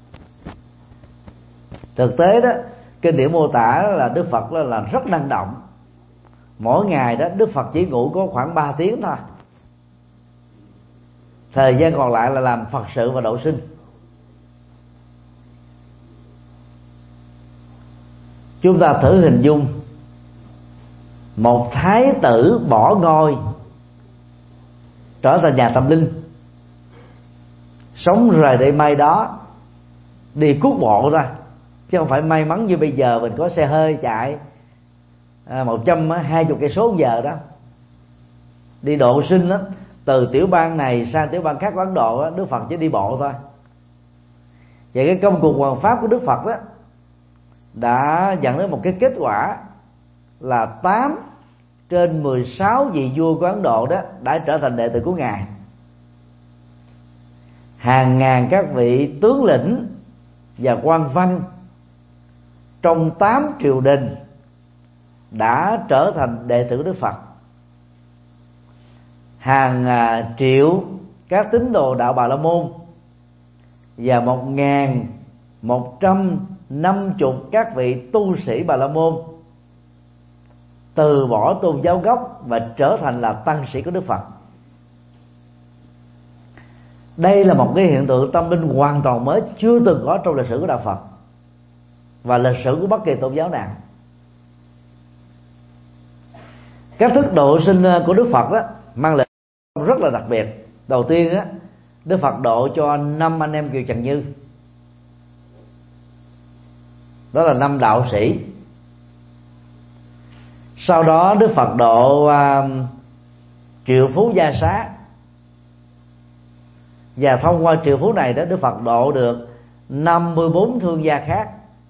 Thực tế đó, kinh điển mô tả là Đức Phật đó là rất năng động. Mỗi ngày đó Đức Phật chỉ ngủ có khoảng ba tiếng thôi, thời gian còn lại là làm Phật sự và độ sinh. Chúng ta thử hình dung một thái tử bỏ ngôi trở thành nhà tâm linh, sống rời đây mai đó, đi cuốc bộ ra, chứ không phải may mắn như bây giờ mình có xe hơi chạy một trăm hai mươi cây số một giờ đó. Đi độ sinh đó, từ tiểu bang này sang tiểu bang khác của Ấn Độ đó, Đức Phật chỉ đi bộ thôi. Vậy cái công cuộc hoằng pháp của Đức Phật đó đã dẫn đến một cái kết quả là tám trên mười sáu vị vua của Ấn Độ đó đã trở thành đệ tử của Ngài. Hàng ngàn các vị tướng lĩnh và quan văn trong tám triều đình đã trở thành đệ tử Đức Phật. Hàng à, triệu các tín đồ đạo Bà La Môn và một ngàn một trăm năm chục các vị tu sĩ Bà La Môn từ bỏ tôn giáo gốc và trở thành là tăng sĩ của Đức Phật. Đây là một cái hiện tượng tâm linh hoàn toàn mới, chưa từng có trong lịch sử của đạo Phật và lịch sử của bất kỳ tôn giáo nào. Các thức độ sinh của Đức Phật đó mang lại rất là đặc biệt. Đầu tiên đó, Đức Phật độ cho năm anh em Kiều Trần Như, đó là năm đạo sĩ. Sau đó Đức Phật độ uh, triệu phú gia xá, và thông qua triệu phú này đó Đức Phật độ được năm mươi bốn thương gia khác,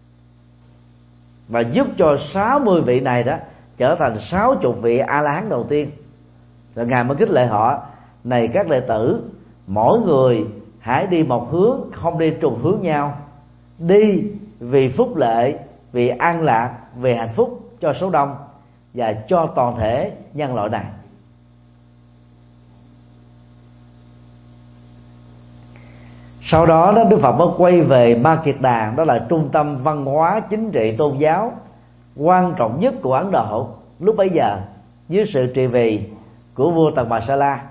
và giúp cho sáu mươi vị này đó trở thành sáu mươi vị A La Hán đầu tiên. Rồi Ngài mới khích lệ họ: này các đệ tử, mỗi người hãy đi một hướng, không đi trùng hướng nhau. Đi vì phúc lệ, vì an lạc, vì hạnh phúc cho số đông và cho toàn thể nhân loại này. Sau đó, đó Đức Phật mới quay về Ma Kiệt Đàn, đó là trung tâm văn hóa chính trị tôn giáo quan trọng nhất của Ấn Độ lúc bấy giờ, dưới sự trị vì của vua Tần Bà Sa La.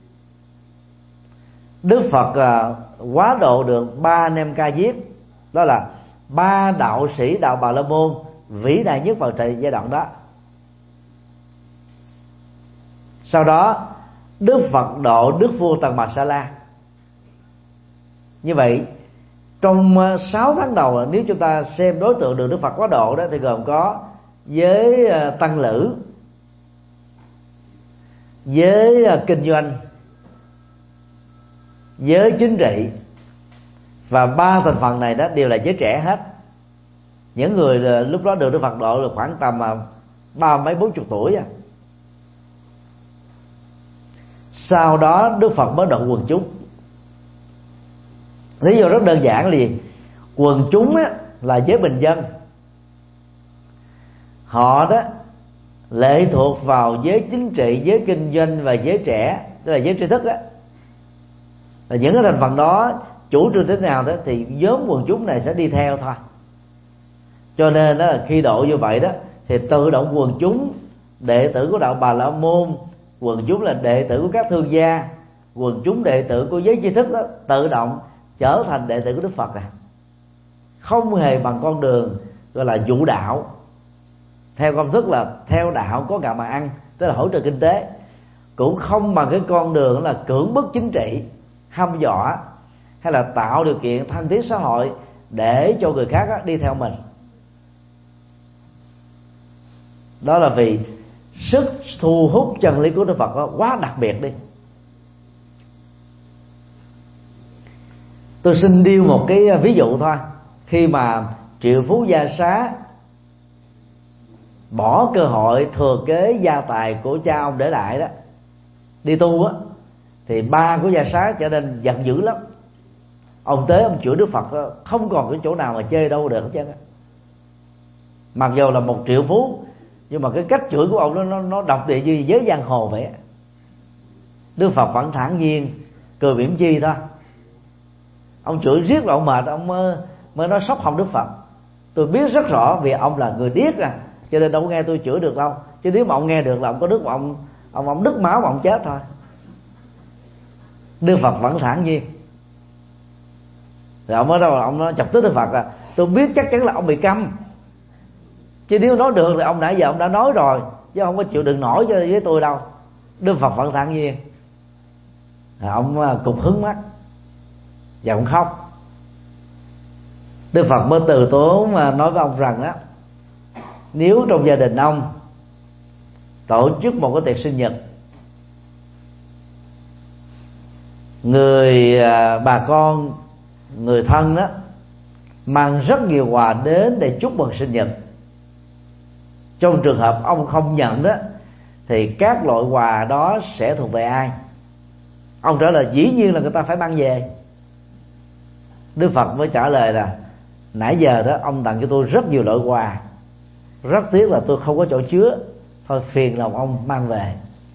Đức Phật uh, quá độ được ba anh em Ca Diếp, đó là ba đạo sĩ đạo Bà La Môn vĩ đại nhất vào thời giai đoạn đó. Sau đó Đức Phật độ Đức vua Tần Bà Sa La. Như vậy trong sáu tháng đầu, nếu chúng ta xem đối tượng được Đức Phật quá độ đó, thì gồm có giới tăng lữ, giới kinh doanh, giới chính trị, và ba thành phần này đó đều là giới trẻ hết. Những người lúc đó được Đức Phật độ là khoảng tầm ba mấy bốn chục tuổi à. Sau đó Đức Phật mới độ quần chúng. Lý do rất đơn giản là gì? Quần chúng á, là giới bình dân. Họ đó lệ thuộc vào giới chính trị, giới kinh doanh và giới trẻ, tức là giới tri thức đó. Là những cái thành phần đó chủ trương thế nào đó thì nhóm quần chúng này sẽ đi theo thôi. Cho nên đó là khi độ như vậy đó thì tự động quần chúng đệ tử của đạo Bà La Môn, quần chúng là đệ tử của các thương gia, quần chúng đệ tử của giới tri thức đó tự động trở thành đệ tử của Đức Phật à. không hề bằng con đường gọi là dụ đạo, theo công thức là theo đạo có gạo mà ăn, tức là hỗ trợ kinh tế, cũng không bằng cái con đường là cưỡng bức chính trị, hăm dọa hay là tạo điều kiện thân thiết xã hội để cho người khác đi theo mình. Đó là vì sức thu hút chân lý của Đức Phật quá đặc biệt đi. Tôi xin nêu một cái ví dụ thôi. Khi mà triệu phú gia xá bỏ cơ hội thừa kế gia tài của cha ông để lại đó đi tu á, thì ba của gia xá trở nên giận dữ lắm. Ông tới ông chửi Đức Phật không còn cái chỗ nào mà chơi đâu được hết trơn á. Mặc dù là một triệu phú, nhưng mà cái cách chửi của ông nó nó, nó độc địa như giới giang hồ vậy. Đức Phật vẫn thản nhiên cười mỉm chi thôi. Ông chửi riết là ông mệt, ông mới, mới nói sốc hồng Đức Phật: tôi biết rất rõ vì ông là người điếc à, cho nên đâu có nghe tôi chửi được đâu. Chứ nếu mà ông nghe được là ông có đức mà ông ông ông đứt máu mà ông chết thôi. Đức Phật vẫn thản nhiên. Rồi ông ở đâu ông nói chọc tức Đức Phật à: tôi biết chắc chắn là ông bị câm, chứ nếu nói được thì ông nãy giờ ông đã nói rồi, chứ không có chịu đựng nổi cho với tôi đâu. Đức Phật vẫn thản nhiên. Rồi ông cụp hứng mắt và ông khóc. Đức Phật mới từ tốn mà nói với ông rằng đó, nếu trong gia đình ông tổ chức một cái tiệc sinh nhật, người bà con người thân đó mang rất nhiều quà đến để chúc mừng sinh nhật, trong trường hợp ông không nhận đó thì các loại quà đó sẽ thuộc về ai? Ông trả lời dĩ nhiên là người ta phải mang về. Đức Phật mới trả lời là nãy giờ đó ông tặng cho tôi rất nhiều loại quà, rất tiếc là tôi không có chỗ chứa, thôi phiền lòng ông mang về.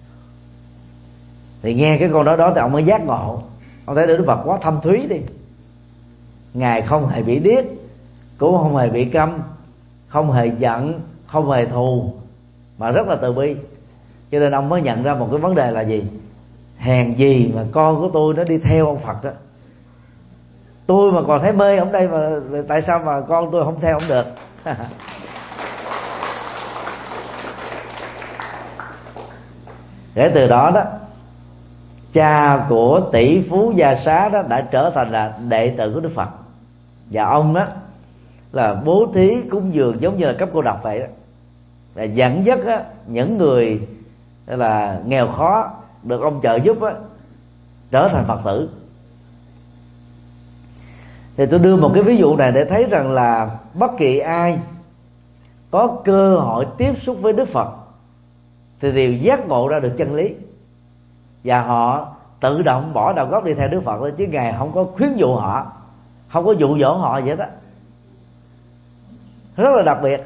Thì nghe cái câu nói đó thì ông mới giác ngộ. Ông thấy Đức Phật quá thâm thúy đi. Ngài không hề bị điếc, cũng không hề bị câm, không hề giận, không hề thù, mà rất là từ bi. Cho nên ông mới nhận ra một cái vấn đề là gì? Hèn gì mà con của tôi nó đi theo ông Phật đó. Tôi mà còn thấy mê ông đây, mà tại sao mà con tôi không theo ông được? Để từ đó đó, cha của tỷ phú gia xá đó đã trở thành là đệ tử của Đức Phật. Và ông đó là bố thí cúng dường giống như là cấp cô độc vậy đó, là dẫn dắt á, những người là nghèo khó được ông trợ giúp á, trở thành Phật tử. Thì tôi đưa một cái ví dụ này để thấy rằng là bất kỳ ai có cơ hội tiếp xúc với Đức Phật thì đều giác ngộ ra được chân lý, và họ tự động bỏ đầu gốc đi theo Đức Phật thôi, chứ Ngài không có khuyến dụ họ, không có dụ dỗ họ vậy đó. Rất là đặc biệt.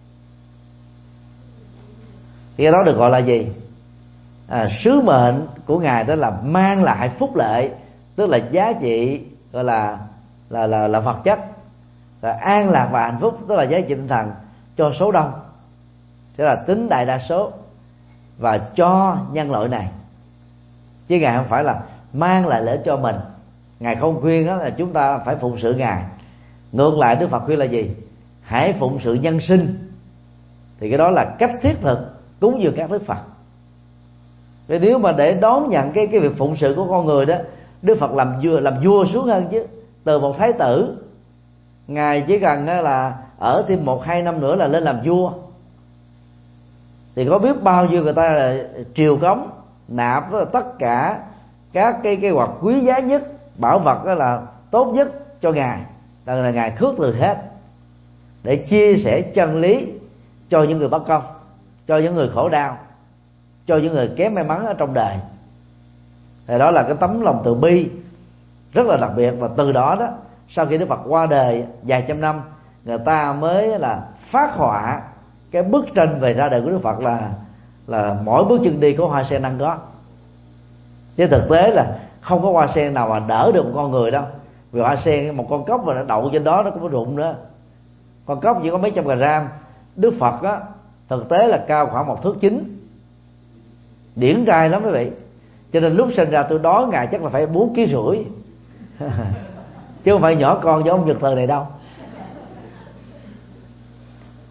Thì cái đó được gọi là gì? À, sứ mệnh của Ngài đó là mang lại phúc lợi, tức là giá trị gọi là là là là vật chất, là an lạc và hạnh phúc, tức là giá trị tinh thần cho số đông, tức là tính đại đa số, và cho nhân loại này. Chứ Ngài không phải là mang lại lợi cho mình. Ngài không khuyên đó là chúng ta phải phụng sự Ngài. Ngược lại Đức Phật khuyên là gì? Hãy phụng sự nhân sinh. Thì cái đó là cách thiết thực cúng dường các Đức Phật. Vì nếu mà để đón nhận cái cái việc phụng sự của con người đó, Đức Phật làm vua làm vua xuống hơn chứ. Từ một thái tử, Ngài chỉ cần là ở thêm một hai năm nữa là lên làm vua. Thì có biết bao nhiêu người ta là triều cống nạp tất cả các cái cái vật quý giá nhất, bảo vật đó là tốt nhất cho Ngài, là Ngài khước từ hết để chia sẻ chân lý cho những người bất công, cho những người khổ đau, cho những người kém may mắn ở trong đời. Thì đó là cái tấm lòng từ bi rất là đặc biệt. Và từ đó đó, sau khi Đức Phật qua đời vài trăm năm, người ta mới là phát họa cái bức tranh về ra đời của Đức Phật là là mỗi bước chân đi có hoa sen nâng gót. Chứ thực tế là không có hoa sen nào mà đỡ được một con người đâu. Vì hoa sen, một con cốc mà nó đậu trên đó nó cũng có rụng nữa. Con cốc chỉ có mấy trăm gram. Đức Phật á, thực tế là cao khoảng một thước chín, điển trai lắm quý vị. Cho nên lúc sinh ra tôi đói Ngài chắc là phải bốn ký rưỡi chứ không phải nhỏ con giống ông Nhật Từ này đâu.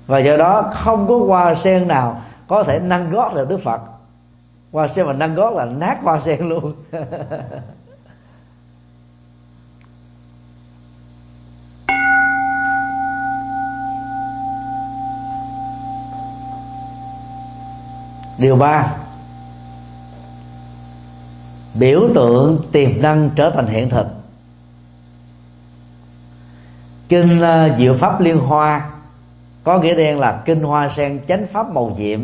Và do đó không có hoa sen nào có thể nâng gót được Đức Phật. Hoa sen mà nâng gót là nát hoa sen luôn. Điều ba, biểu tượng tiềm năng trở thành hiện thực. Kinh Diệu Pháp Liên Hoa có nghĩa đen là kinh hoa sen chánh pháp mầu nhiệm,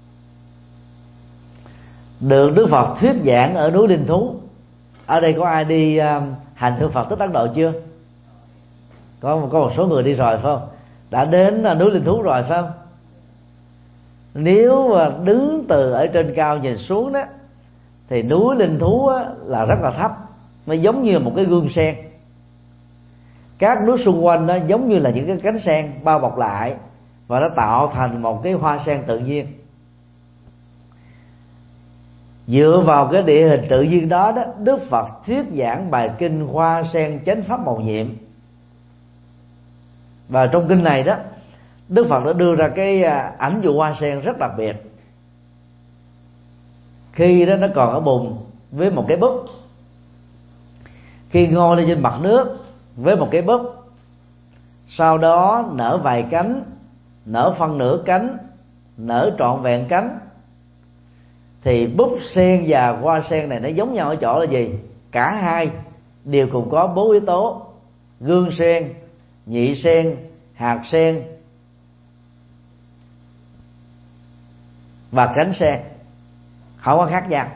được Đức Phật thuyết giảng ở núi Linh Thú. Ở đây có ai đi uh, hành hương Phật tích Ấn Độ chưa? Có, có một số người đi rồi phải không? Đã đến uh, núi Linh Thú rồi phải không? Nếu mà đứng từ ở trên cao nhìn xuống đó, thì núi Linh Thú là rất là thấp, nó giống như một cái gương sen. Các núi xung quanh nó giống như là những cái cánh sen bao bọc lại, và nó tạo thành một cái hoa sen tự nhiên. Dựa vào cái địa hình tự nhiên đó, đó Đức Phật thuyết giảng bài kinh hoa sen chánh pháp mầu nhiệm. Và trong kinh này đó, Đức Phật đã đưa ra cái ảnh dụ hoa sen rất đặc biệt. Khi đó nó còn ở bùn với một cái búp, khi ngoi lên trên mặt nước với một cái búp, sau đó nở vài cánh, nở phân nửa cánh, nở trọn vẹn cánh, thì búp sen và hoa sen này nó giống nhau ở chỗ là gì? Cả hai đều cùng có bốn yếu tố: gương sen, nhị sen, hạt sen và cánh sen, không có khác nhau.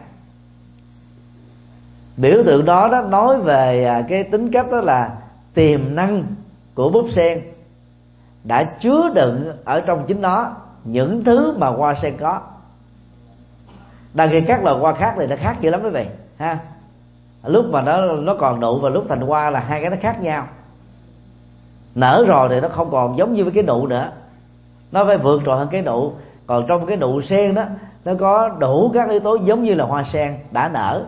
Biểu tượng đó đó nói về cái tính cách đó là tiềm năng của búp sen đã chứa đựng ở trong chính nó những thứ mà hoa sen có. Đang khi các loài hoa khác thì nó khác dữ lắm quý vị ha. Lúc mà nó nó còn nụ và lúc thành hoa là hai cái nó khác nhau. Nở rồi thì nó không còn giống như với cái nụ nữa, nó phải vượt trội hơn cái nụ. Còn trong cái nụ sen đó, nó có đủ các yếu tố giống như là hoa sen đã nở.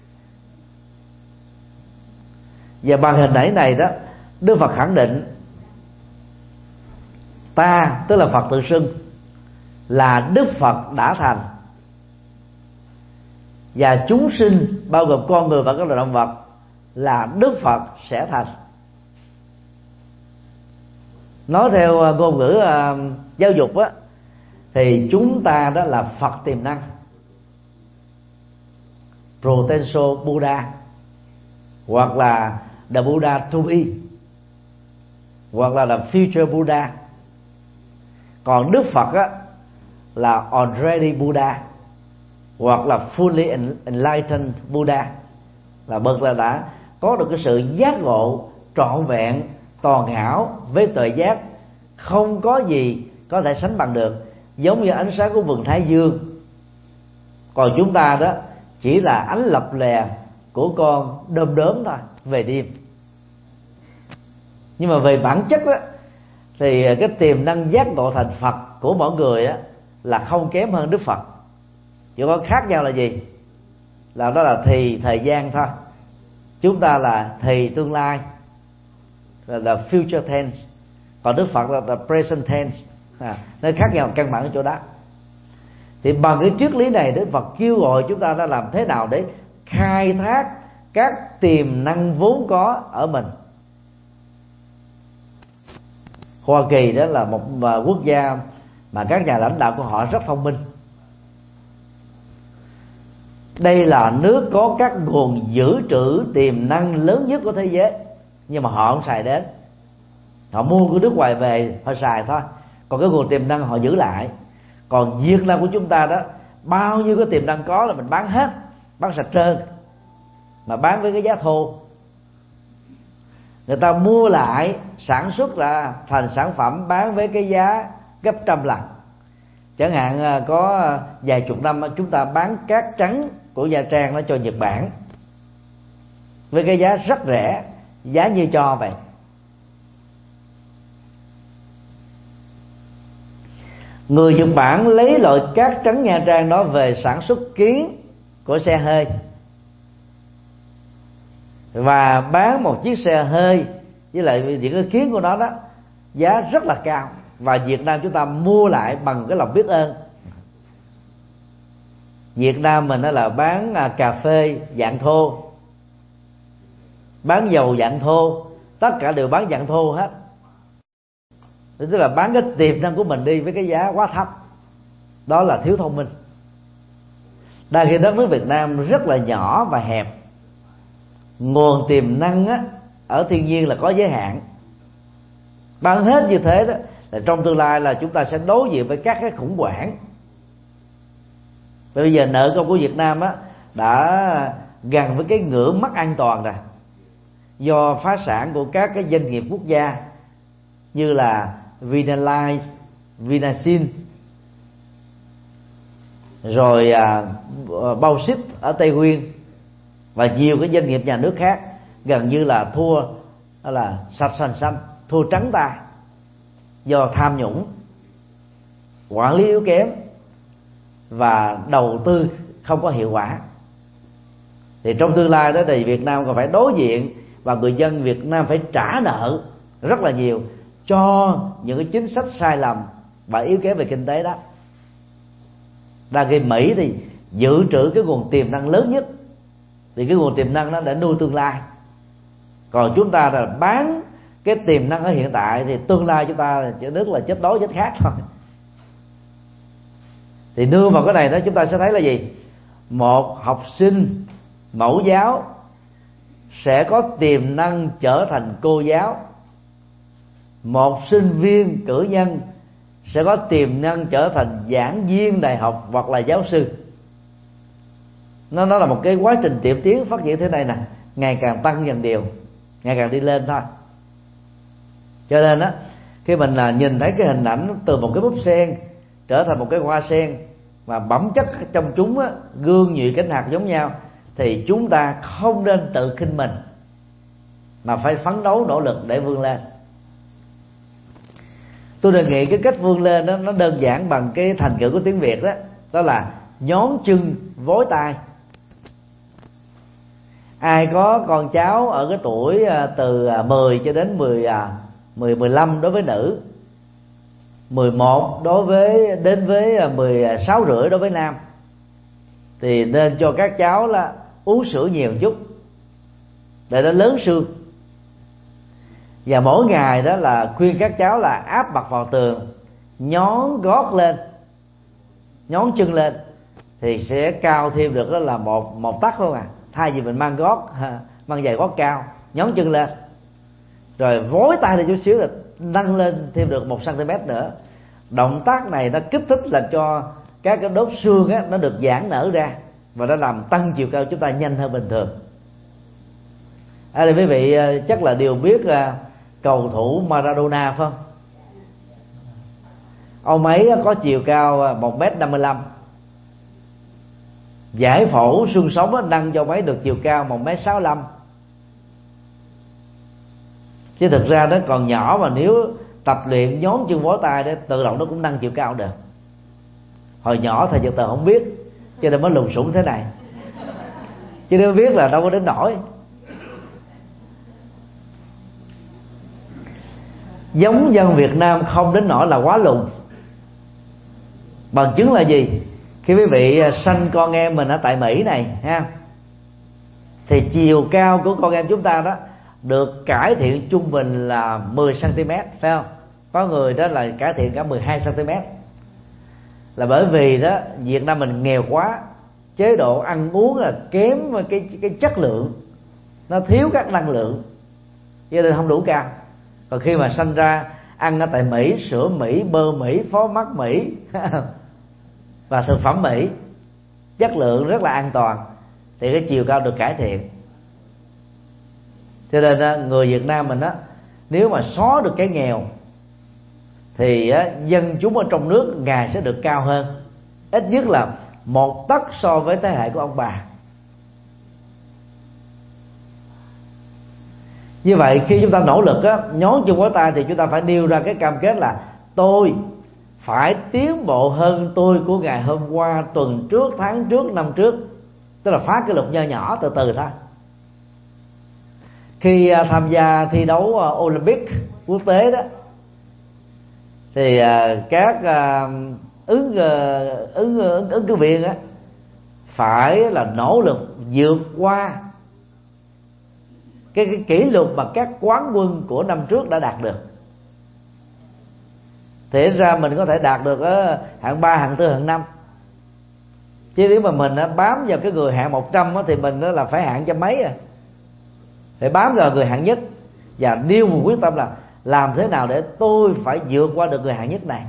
Và bằng hình ảnh này đó, Đức Phật khẳng định ta, tức là Phật tự xưng, là Đức Phật đã thành, và chúng sinh bao gồm con người và các loài động vật là Đức Phật sẽ thành. Nói theo ngôn ngữ uh, giáo dục á, thì chúng ta đó là Phật tiềm năng, Potential Buddha, hoặc là the Buddha to be, hoặc là the future Buddha. Còn Đức Phật á là already Buddha, hoặc là fully enlightened Buddha, là bậc là đã có được cái sự giác ngộ trọn vẹn, toàn hảo với tuệ giác, không có gì có thể sánh bằng được, giống như ánh sáng của vầng thái dương. Còn chúng ta đó chỉ là ánh lập lè của con đom đóm thôi về đêm. Nhưng mà về bản chất đó, thì cái tiềm năng giác ngộ thành Phật của mỗi người á là không kém hơn Đức Phật. Chỉ có khác nhau là gì? Là đó là thì thời gian thôi. Chúng ta là thì tương lai, là, là future tense. Còn Đức Phật là, là present tense. À, nó khác nhau căn bản ở chỗ đó. Thì bằng cái triết lý này, Đức Phật kêu gọi chúng ta đã làm thế nào để khai thác các tiềm năng vốn có ở mình. Hoa Kỳ đó là một quốc gia mà các nhà lãnh đạo của họ rất thông minh. Đây là nước có các nguồn dự trữ tiềm năng lớn nhất của thế giới, nhưng mà họ không xài đến. Họ mua cái nước ngoài về họ xài thôi, còn cái nguồn tiềm năng họ giữ lại. Còn Việt Nam của chúng ta đó, bao nhiêu cái tiềm năng có là mình bán hết, bán sạch trơn, mà bán với cái giá thô. Người ta mua lại, sản xuất ra thành sản phẩm bán với cái giá gấp trăm lần. Chẳng hạn có vài chục năm chúng ta bán cát trắng của Nha Trang nó cho Nhật Bản với cái giá rất rẻ, giá như cho vậy. Người Nhật Bản lấy loại cát trắng Nha Trang đó về sản xuất kiến của xe hơi và bán một chiếc xe hơi với lại những cái kiến của nó đó giá rất là cao, và Việt Nam chúng ta mua lại bằng cái lòng biết ơn. Việt Nam mình đó là bán cà phê dạng thô, bán dầu dạng thô, tất cả đều bán dạng thô hết. Tức là bán cái tiềm năng của mình đi với cái giá quá thấp. Đó là thiếu thông minh. Đa khi đất nước Việt Nam rất là nhỏ và hẹp, nguồn tiềm năng á, ở thiên nhiên là có giới hạn. Bán hết như thế đó là trong tương lai là chúng ta sẽ đối diện với các cái khủng hoảng. Bây giờ nợ công của Việt Nam á đã gần với cái ngưỡng mất an toàn rồi, do phá sản của các cái doanh nghiệp quốc gia như là Vinalize, Vinasin, rồi à, Bao Ship ở Tây Nguyên và nhiều cái doanh nghiệp nhà nước khác gần như là thua, đó là sạch sành xanh, thua trắng tay do tham nhũng, quản lý yếu kém và đầu tư không có hiệu quả. Thì trong tương lai đó thì Việt Nam còn phải đối diện và người dân Việt Nam phải trả nợ rất là nhiều cho những cái chính sách sai lầm và yếu kém về kinh tế đó. Đa khi Mỹ thì dự trữ cái nguồn tiềm năng lớn nhất, thì cái nguồn tiềm năng đó để nuôi tương lai. Còn chúng ta là bán cái tiềm năng ở hiện tại thì tương lai chúng ta chỉ rất là chết đói chết khát thôi. Thì nương vào cái này đó chúng ta sẽ thấy là gì? Một học sinh mẫu giáo sẽ có tiềm năng trở thành cô giáo, một sinh viên cử nhân sẽ có tiềm năng trở thành giảng viên đại học hoặc là giáo sư. Nó nó là một cái quá trình tiệm tiến phát triển thế này nè, ngày càng tăng dần đều, ngày càng đi lên thôi. Cho nên á, khi mình là nhìn thấy cái hình ảnh từ một cái búp sen trở thành một cái hoa sen mà bẩm chất trong chúng á, gương nhụy cánh hạt giống nhau, thì chúng ta không nên tự khinh mình mà phải phấn đấu nỗ lực để vươn lên. Tôi đề nghị cái cách vươn lên đó nó đơn giản bằng cái thành ngữ của tiếng Việt đó, đó là nhón chân vối tay. Ai có con cháu ở cái tuổi từ mười cho đến mười, mười, mười lăm đối với nữ, mười một đối với đến với mười sáu rưỡi đối với nam, thì nên cho các cháu là uống sữa nhiều chút để nó lớn xương. Và mỗi ngày đó là khuyên các cháu là áp mặt vào tường, nhón gót lên, nhón chân lên, thì sẽ cao thêm được đó là một một tấc không à. Thay vì mình mang gót, mang giày gót cao, nhón chân lên, rồi vối tay lên chút xíu là nâng lên thêm được một cm nữa. Động tác này nó kích thích làm cho các cái đốt xương á, nó được giãn nở ra và nó làm tăng chiều cao chúng ta nhanh hơn bình thường. À, thì quý vị chắc là đều biết là cầu thủ Maradona phải không? Ông ấy có chiều cao một mét năm mươi lăm, giải phẫu xương sống nâng cho ông ấy được chiều cao một mét sáu mươi lăm. Chứ thực ra nó còn nhỏ mà nếu tập luyện nhón chân vó tay để tự động nó cũng nâng chiều cao được. Hồi nhỏ thầy Nhật Từ không biết cho nên mới lùn xủng thế này, chứ nếu biết là đâu có đến nổi. Giống dân Việt Nam không đến nỗi là quá lùn. Bằng chứng là gì? Khi quý vị sanh con em mình ở tại Mỹ này ha, thì chiều cao của con em chúng ta đó được cải thiện trung bình là mười xăng ti mét, phải không? Có người đó là cải thiện cả mười hai xăng ti mét. Là bởi vì đó Việt Nam mình nghèo quá, chế độ ăn uống là kém cái cái chất lượng, nó thiếu các năng lượng, cho nên không đủ cao. Còn khi mà sanh ra ăn ở tại Mỹ, sữa Mỹ, bơ Mỹ, phó mắc Mỹ và thực phẩm Mỹ, chất lượng rất là an toàn, thì cái chiều cao được cải thiện. Cho nên người Việt Nam mình á, nếu mà xóa được cái nghèo thì dân chúng ở trong nước ngày sẽ được cao hơn, ít nhất là một tấc so với thế hệ của ông bà. Như vậy khi chúng ta nỗ lực á, nhón chân vó tay, thì chúng ta phải nêu ra cái cam kết là tôi phải tiến bộ hơn tôi của ngày hôm qua, tuần trước, tháng trước, năm trước. Tức là phá kỷ lục nho nhỏ từ từ thôi. Khi tham gia thi đấu Olympic quốc tế đó, thì à, các à, ứng, à, ứng ứng ứng cử viên á phải là nỗ lực vượt qua cái, cái kỷ lục mà các quán quân của năm trước đã đạt được. Thì ra mình có thể đạt được ở hạng ba, hạng tư, hạng năm. Chứ nếu mà mình bám vào cái người hạng một trăm thì mình là phải hạng trăm mấy à. Phải bám vào người hạng nhất và nêu một quyết tâm là làm thế nào để tôi phải vượt qua được người hạng nhất này.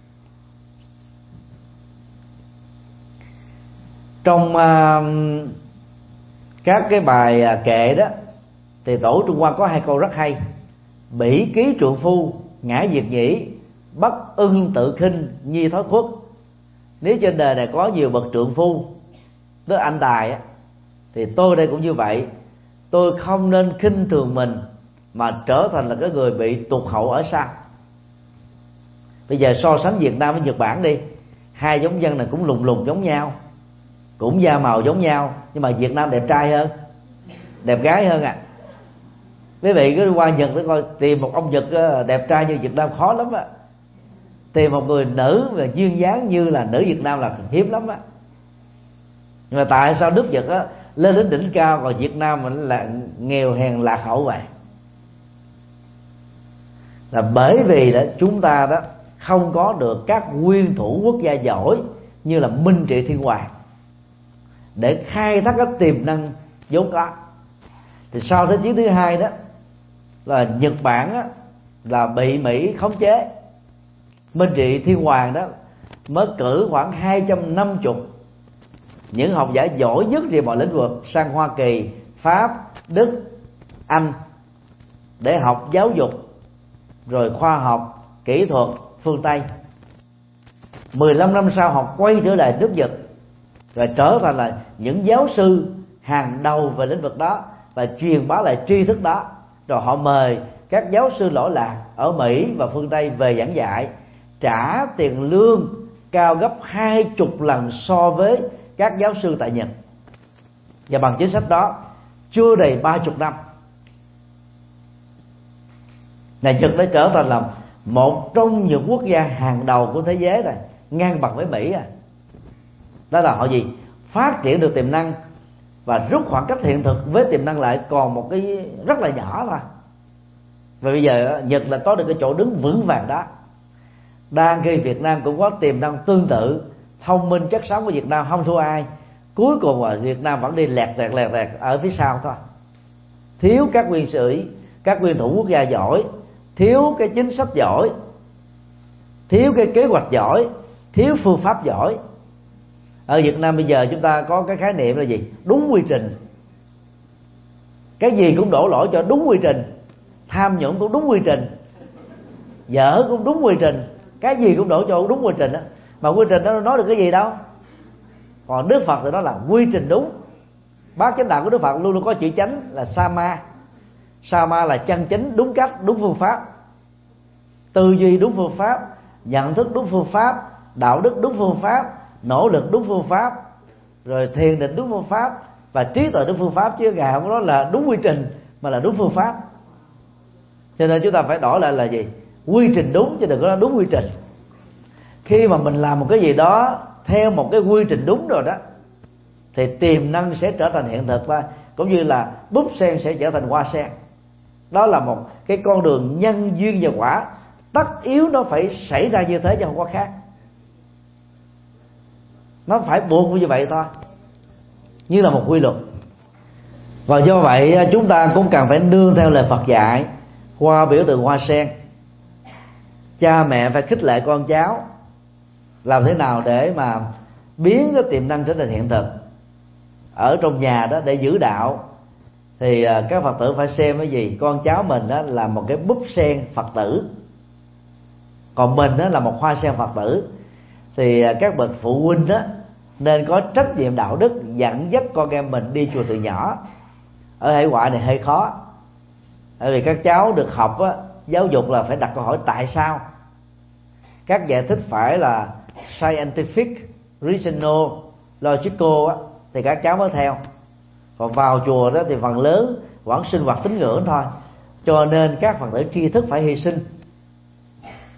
Trong uh, các cái bài uh, kệ đó thì Tổ Trung Hoa có hai câu rất hay: bỉ ký trượng phu, ngã diệt nhĩ, bất ưng tự khinh, nhi thói khuất. Nếu trên đời này có nhiều bậc trượng phu, tức anh tài á, thì tôi đây cũng như vậy. Tôi không nên khinh thường mình mà trở thành là cái người bị tụt hậu ở sau. Bây giờ so sánh Việt Nam với Nhật Bản đi, hai giống dân này cũng lùng lùng giống nhau, cũng da màu giống nhau, nhưng mà Việt Nam đẹp trai hơn, đẹp gái hơn à. Quý vị cứ qua Nhật để coi, tìm một ông Nhật đẹp trai như Việt Nam khó lắm á. Tìm một người nữ và duyên dáng như là nữ Việt Nam là hiếm lắm á. Nhưng mà tại sao nước Nhật á lên đến đỉnh cao, còn Việt Nam mình là nghèo hèn lạc hậu vậy? Là bởi vì đó chúng ta đó không có được các nguyên thủ quốc gia giỏi như là Minh Trị Thiên Hoàng để khai thác các tiềm năng vốn có. Thì sau Thế chiến thứ hai đó là Nhật Bản á, là bị Mỹ khống chế. Minh Trị Thiên Hoàng đó mới cử khoảng hai trăm năm mươi những học giả giỏi nhất về mọi lĩnh vực sang Hoa Kỳ, Pháp, Đức, Anh để học giáo dục rồi khoa học, kỹ thuật phương Tây. mười lăm năm sau họ quay trở lại nước Nhật và trở thành là những giáo sư hàng đầu về lĩnh vực đó và truyền bá lại tri thức đó. Rồi họ mời các giáo sư lỗi lạc ở Mỹ và phương Tây về giảng dạy, trả tiền lương cao gấp hai chục lần so với các giáo sư tại Nhật. Và bằng chính sách đó, chưa đầy ba chục năm, này Nhật đã trở thành là một trong những quốc gia hàng đầu của thế giới này, ngang bằng với Mỹ à. Đó là họ gì? Phát triển được tiềm năng và rút khoảng cách hiện thực với tiềm năng lại còn một cái rất là nhỏ thôi. Và bây giờ Nhật là có được cái chỗ đứng vững vàng đó. Đang khi Việt Nam cũng có tiềm năng tương tự, thông minh chất xám của Việt Nam không thua ai, cuối cùng là Việt Nam vẫn đi lẹt lẹt lẹt lẹt ở phía sau thôi. Thiếu các nguyên sĩ, các nguyên thủ quốc gia giỏi, thiếu cái chính sách giỏi, thiếu cái kế hoạch giỏi, thiếu phương pháp giỏi. Ở Việt Nam bây giờ chúng ta có cái khái niệm là gì? Đúng quy trình. Cái gì cũng đổ lỗi cho đúng quy trình. Tham nhũng cũng đúng quy trình, dở cũng đúng quy trình, cái gì cũng đổ cho đúng quy trình đó. Mà quy trình đó nói được cái gì đâu. Còn Đức Phật thì nó là quy trình đúng. Bát chánh đạo của Đức Phật luôn luôn có chữ chánh là Sama. Sama là chân chính, đúng cách, đúng phương pháp, tư duy đúng phương pháp, nhận thức đúng phương pháp, đạo đức đúng phương pháp, nỗ lực đúng phương pháp, rồi thiền định đúng phương pháp và trí tuệ đúng phương pháp. Chứ Ngài không nói là đúng quy trình mà là đúng phương pháp. Cho nên chúng ta phải đổi lại là gì? Quy trình đúng, chứ đừng có nói đúng quy trình. Khi mà mình làm một cái gì đó theo một cái quy trình đúng rồi đó, thì tiềm năng sẽ trở thành hiện thực thôi. Cũng như là búp sen sẽ trở thành hoa sen. Đó là một cái con đường nhân duyên và quả, tất yếu nó phải xảy ra như thế chứ không có khác. Nó phải buộc như vậy thôi, như là một quy luật. Và do vậy chúng ta cũng cần phải nương theo lời Phật dạy qua biểu tượng hoa sen. Cha mẹ phải khích lệ con cháu làm thế nào để mà biến cái tiềm năng trở thành hiện thực. Ở trong nhà đó để giữ đạo thì các Phật tử phải xem cái gì? Con cháu mình đó là một cái búp sen Phật tử, còn mình đó là một hoa sen Phật tử. Thì các bậc phụ huynh đó nên có trách nhiệm đạo đức dẫn dắt con em mình đi chùa từ nhỏ. Ở hải ngoại này hơi khó, bởi vì các cháu được học á, giáo dục là phải đặt câu hỏi tại sao. Các giải thích phải là scientific, reasonable, logical á, thì các cháu mới theo. Còn vào chùa đó thì phần lớn vẫn sinh hoạt tín ngưỡng thôi. Cho nên các Phật tử tri thức phải hy sinh.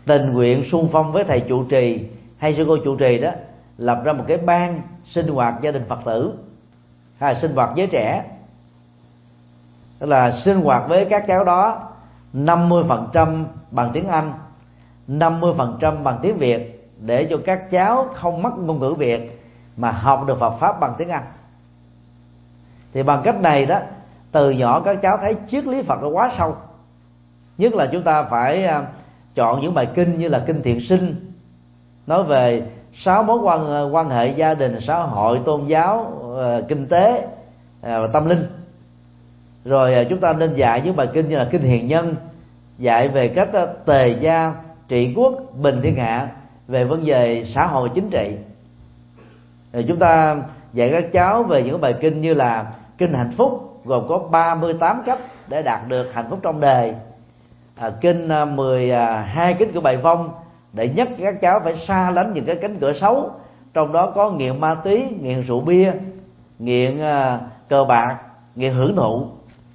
tình nguyện xung phong với thầy trụ trì hay sư cô trụ trì đó, lập ra một cái ban sinh hoạt gia đình Phật tử hay là sinh hoạt giới trẻ. Tức là sinh hoạt với các cháu đó năm mươi phần trăm bằng tiếng Anh, năm mươi phần trăm bằng tiếng Việt, để cho các cháu không mất ngôn ngữ Việt mà học được Phật pháp bằng tiếng Anh. Thì bằng cách này đó, từ nhỏ các cháu thấy triết lý Phật nó quá sâu. Nhất là chúng ta phải chọn những bài kinh như là kinh Thiện Sinh, nói về sáu mối quan quan hệ gia đình, xã hội, tôn giáo, kinh tế và tâm linh. Rồi chúng ta nên dạy những bài kinh như là kinh Hiền Nhân, dạy về cách tề gia trị quốc bình thiên hạ, về vấn đề xã hội chính trị. Rồi chúng ta dạy các cháu về những bài kinh như là kinh Hạnh Phúc, gồm có ba mươi tám cách để đạt được hạnh phúc trong đời, à, kinh mười hai kính cửa Bày Vong để nhắc các cháu phải xa lánh những cái cánh cửa xấu, trong đó có nghiện ma túy, nghiện rượu bia, nghiện uh, cờ bạc, nghiện hưởng thụ,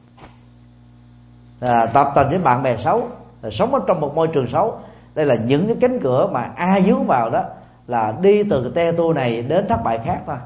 à, tập tình với bạn bè xấu, à, sống ở trong một môi trường xấu. Đây là những cái cánh cửa mà ai dướng vào đó là đi từ te tua này đến thất bại khác thôi.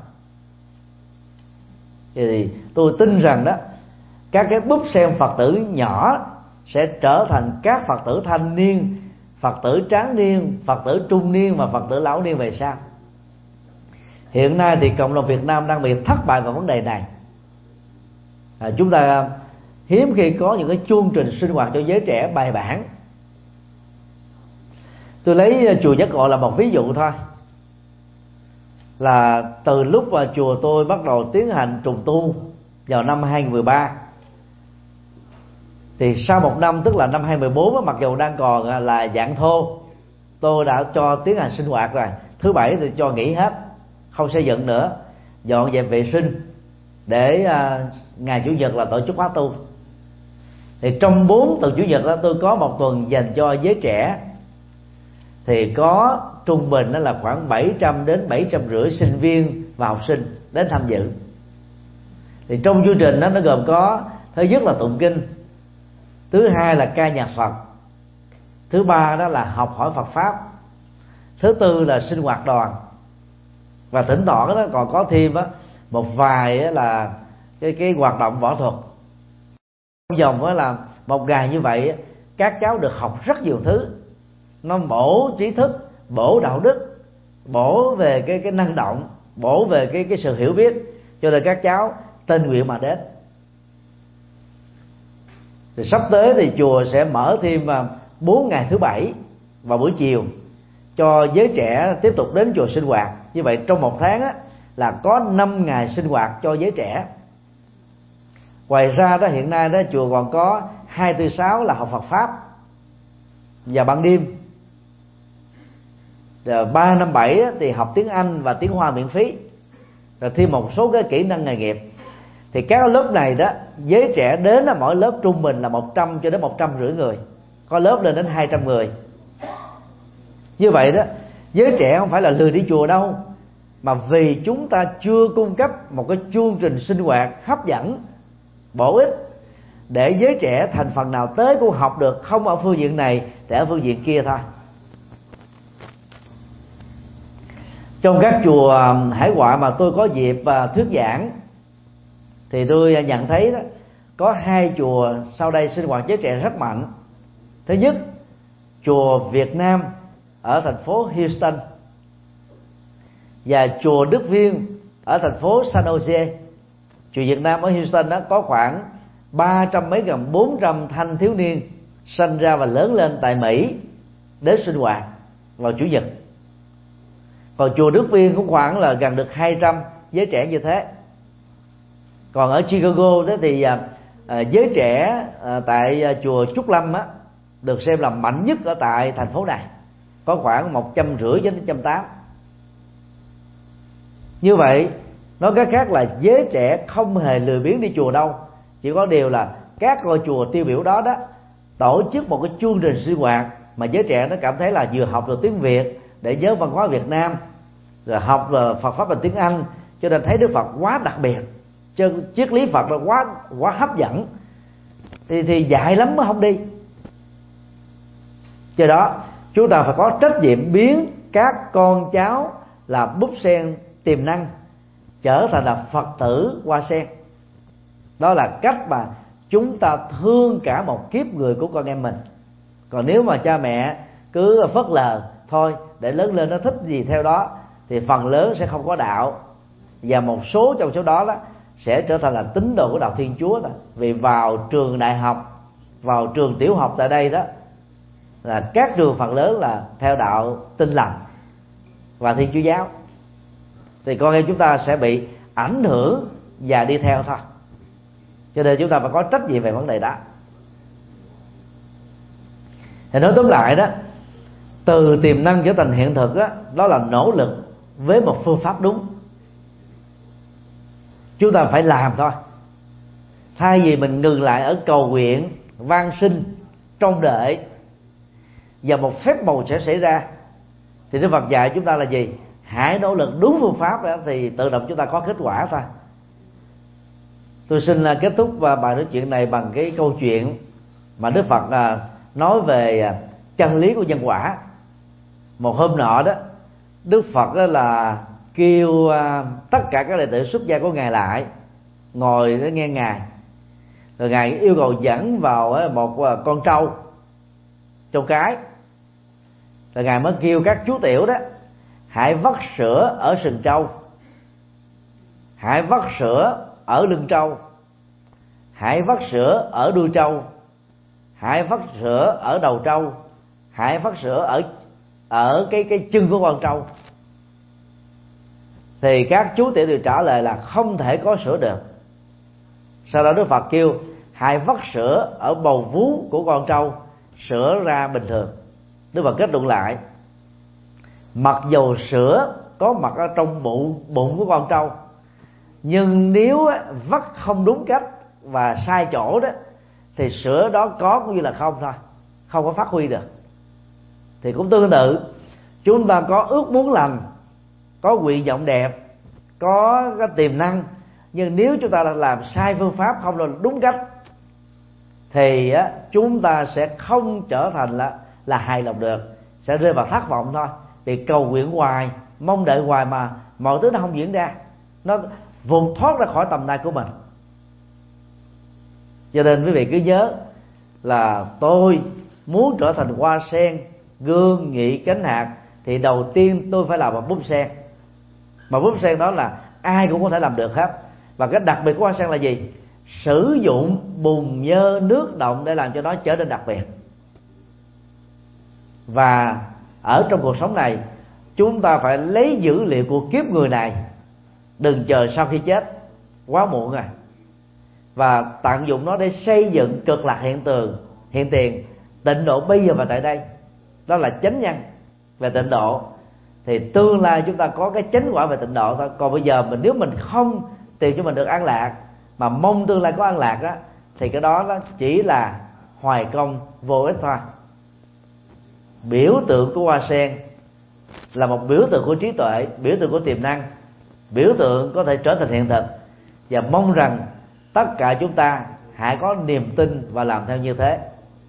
Thì tôi tin rằng đó, các cái búp sen Phật tử nhỏ sẽ trở thành các Phật tử thanh niên, Phật tử tráng niên, Phật tử trung niên và Phật tử lão niên về sau. Hiện nay thì cộng đồng Việt Nam đang bị thất bại vào vấn đề này. À, chúng ta hiếm khi có những cái chương trình sinh hoạt cho giới trẻ bài bản. Tôi lấy chùa Giác Ngộ là một ví dụ thôi. Là từ lúc mà chùa tôi bắt đầu tiến hành trùng tu vào năm hai nghìn không trăm mười ba, thì sau một năm, tức là năm hai nghìn không trăm mười bốn, mặc dù đang còn là dạng thô, tôi đã cho tiến hành sinh hoạt rồi. Thứ bảy thì cho nghỉ hết, không xây dựng nữa, dọn dẹp vệ sinh, để uh, ngày chủ nhật là tổ chức khóa tu. Thì trong bốn tuần chủ nhật đó, tôi có một tuần dành cho giới trẻ, thì có trung bình đó là khoảng bảy trăm đến bảy trăm rưỡi sinh viên và học sinh đến tham dự. Thì trong chương trình đó nó gồm có, thứ nhất là tụng kinh, thứ hai là ca nhạc Phật, thứ ba đó là học hỏi Phật pháp, thứ tư là sinh hoạt đoàn, và thỉnh thoảng đó còn có thêm đó, một vài là cái cái hoạt động võ thuật. Trong vòng đó là một ngày như vậy, các cháu được học rất nhiều thứ, nó bổ trí thức, bổ đạo đức, bổ về cái cái năng động, bổ về cái cái sự hiểu biết, cho nên các cháu tình nguyện mà đến. Thì sắp tới thì chùa sẽ mở thêm bốn ngày thứ bảy vào buổi chiều cho giới trẻ tiếp tục đến chùa sinh hoạt. Như vậy trong một tháng á, là có năm ngày sinh hoạt cho giới trẻ. Ngoài ra đó, hiện nay đó chùa còn có hai tư sáu là học Phật pháp và ban đêm. Rồi ba năm bảy thì học tiếng Anh và tiếng Hoa miễn phí, rồi thêm một số cái kỹ năng nghề nghiệp. Thì các lớp này đó, giới trẻ đến là mỗi lớp trung bình là một trăm cho đến một trăm rưỡi người, có lớp lên đến hai trăm người. Như vậy đó, giới trẻ không phải là lười đi chùa đâu, mà vì chúng ta chưa cung cấp một cái chương trình sinh hoạt hấp dẫn, bổ ích, để giới trẻ thành phần nào tới cũng học được, không ở phương diện này thì ở phương diện kia thôi. Trong các chùa hải ngoại mà tôi có dịp thuyết giảng, thì tôi nhận thấy đó, có hai chùa sau đây sinh hoạt giới trẻ rất mạnh. Thứ nhất, chùa Việt Nam ở thành phố Houston và chùa Đức Viên ở thành phố San Jose. Chùa Việt Nam ở Houston đó có khoảng ba trăm mấy gần bốn trăm thanh thiếu niên sinh ra và lớn lên tại Mỹ đến sinh hoạt vào chủ nhật. Còn chùa Đức Viên cũng khoảng là gần được hai trăm giới trẻ như thế. Còn ở Chicago đó thì à, à, giới trẻ à, tại à, chùa Trúc Lâm á, được xem là mạnh nhất ở tại thành phố này, có khoảng một trăm rưỡi đến một trăm tám. Như vậy nói cách khác là giới trẻ không hề lười biếng đi chùa đâu, chỉ có điều là các ngôi chùa tiêu biểu đó đó tổ chức một cái chương trình sinh hoạt mà giới trẻ nó cảm thấy là vừa học được tiếng Việt để nhớ văn hóa Việt Nam, rồi học Phật pháp bằng tiếng Anh, cho nên thấy Đức Phật quá đặc biệt, chân triết lý Phật là quá quá hấp dẫn, thì thì dại lắm mới không đi. Do đó chúng ta phải có trách nhiệm biến các con cháu là búp sen tiềm năng trở thành là Phật tử hoa sen. Đó là cách mà chúng ta thương cả một kiếp người của con em mình. Còn nếu mà cha mẹ cứ phớt lờ thôi, để lớn lên nó thích gì theo đó, thì phần lớn sẽ không có đạo, và một số trong số đó, đó sẽ trở thành là tín đồ của đạo Thiên Chúa đó. Vì vào trường đại học, vào trường tiểu học tại đây đó, là các trường phần lớn là theo đạo Tin Lành và Thiên Chúa giáo, thì con em chúng ta sẽ bị ảnh hưởng và đi theo thôi. Cho nên chúng ta phải có trách nhiệm về vấn đề đó. Thì nói tóm lại đó, từ tiềm năng trở thành hiện thực đó, đó là nỗ lực với một phương pháp đúng. Chúng ta phải làm thôi. Thay vì mình ngừng lại ở cầu nguyện, van xin, trông đợi và một phép màu sẽ xảy ra, thì Đức Phật dạy chúng ta là gì? Hãy nỗ lực đúng phương pháp đó, thì tự động chúng ta có kết quả thôi. Tôi xin kết thúc bài nói chuyện này bằng cái câu chuyện mà Đức Phật nói về chân lý của nhân quả. Một hôm nọ đó, Đức Phật đó là kêu tất cả các đệ tử xuất gia của Ngài lại ngồi để nghe Ngài. Rồi Ngài yêu cầu dẫn vào một con trâu, trâu cái. Rồi Ngài mới kêu các chú tiểu đó: hãy vắt sữa ở sừng trâu, hãy vắt sữa ở lưng trâu, hãy vắt sữa ở đuôi trâu, hãy vắt sữa ở đầu trâu, hãy vắt sữa ở ở cái cái chân của con trâu. Thì các chú tiểu đều trả lời là không thể có sữa được. Sau đó Đức Phật kêu hãy vắt sữa ở bầu vú của con trâu, sữa ra bình thường. Đức Phật kết luận lại, mặc dầu sữa có mặt ở trong bụng bụng của con trâu, nhưng nếu vắt không đúng cách và sai chỗ đó, thì sữa đó có cũng như là không thôi, không có phát huy được. Thì cũng tương tự, chúng ta có ước muốn lành, có nguyện vọng đẹp, có cái tiềm năng, nhưng nếu chúng ta làm sai phương pháp, không làm đúng cách, thì á, chúng ta sẽ không trở thành là là hài lòng được, sẽ rơi vào thất vọng thôi. Vì cầu nguyện hoài, mong đợi hoài mà mọi thứ nó không diễn ra, nó vụt thoát ra khỏi tầm tay của mình. Cho nên quý vị cứ nhớ là tôi muốn trở thành hoa sen gương nhị cánh hạt, thì đầu tiên tôi phải làm một búp sen. Mà búp sen đó là ai cũng có thể làm được hết. Và cái đặc biệt của hoa sen là gì? Sử dụng bùn nhơ nước động để làm cho nó trở nên đặc biệt. Và ở trong cuộc sống này, chúng ta phải lấy dữ liệu của kiếp người này, đừng chờ sau khi chết quá muộn rồi, và tận dụng nó để xây dựng cực lạc hiện tường hiện tiền tịnh độ bây giờ và tại đây. Đó là chánh nhân về tịnh độ. Thì tương lai chúng ta có cái chánh quả về tịnh độ thôi. Còn bây giờ mình nếu mình không tìm cho mình được an lạc, mà mong tương lai có an lạc đó, thì cái đó, đó chỉ là hoài công vô ích thôi. Biểu tượng của hoa sen là một biểu tượng của trí tuệ, biểu tượng của tiềm năng, biểu tượng có thể trở thành hiện thực. Và mong rằng tất cả chúng ta hãy có niềm tin và làm theo như thế.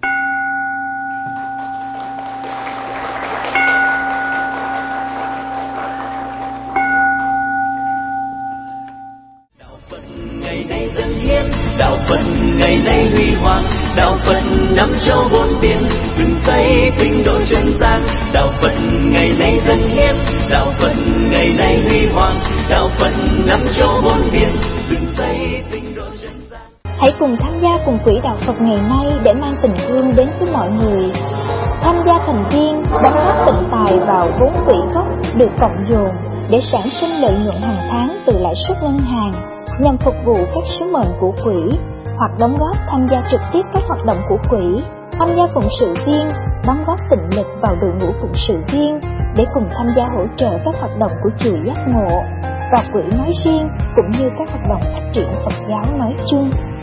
Đạo Phật ngày nay dân hiến, đạo Phật ngày nay huy hoàng, đạo Phật năm châu bốn biển, từng xây tinh độ chân gian. Đạo Phật ngày nay dân hiến, đạo Phật ngày nay huy hoàng, đạo Phật năm châu bốn biển, từng xây tinh độ chân gian. Hãy cùng tham gia cùng quỹ đạo Phật ngày nay để mang tình thương đến với mọi người. Tham gia thành viên, đóng góp tịnh tài vào vốn quỹ gốc được cộng dồn để sản sinh lợi nhuận hàng tháng từ lãi suất ngân hàng nhằm phục vụ các sứ mệnh của quỹ, hoặc đóng góp tham gia trực tiếp các hoạt động của quỹ, tham gia phụng sự viên, đóng góp tịnh lực vào đội ngũ phụng sự viên để cùng tham gia hỗ trợ các hoạt động của chùa Giác Ngộ và quỹ nói riêng, cũng như các hoạt động phát triển Phật giáo nói chung.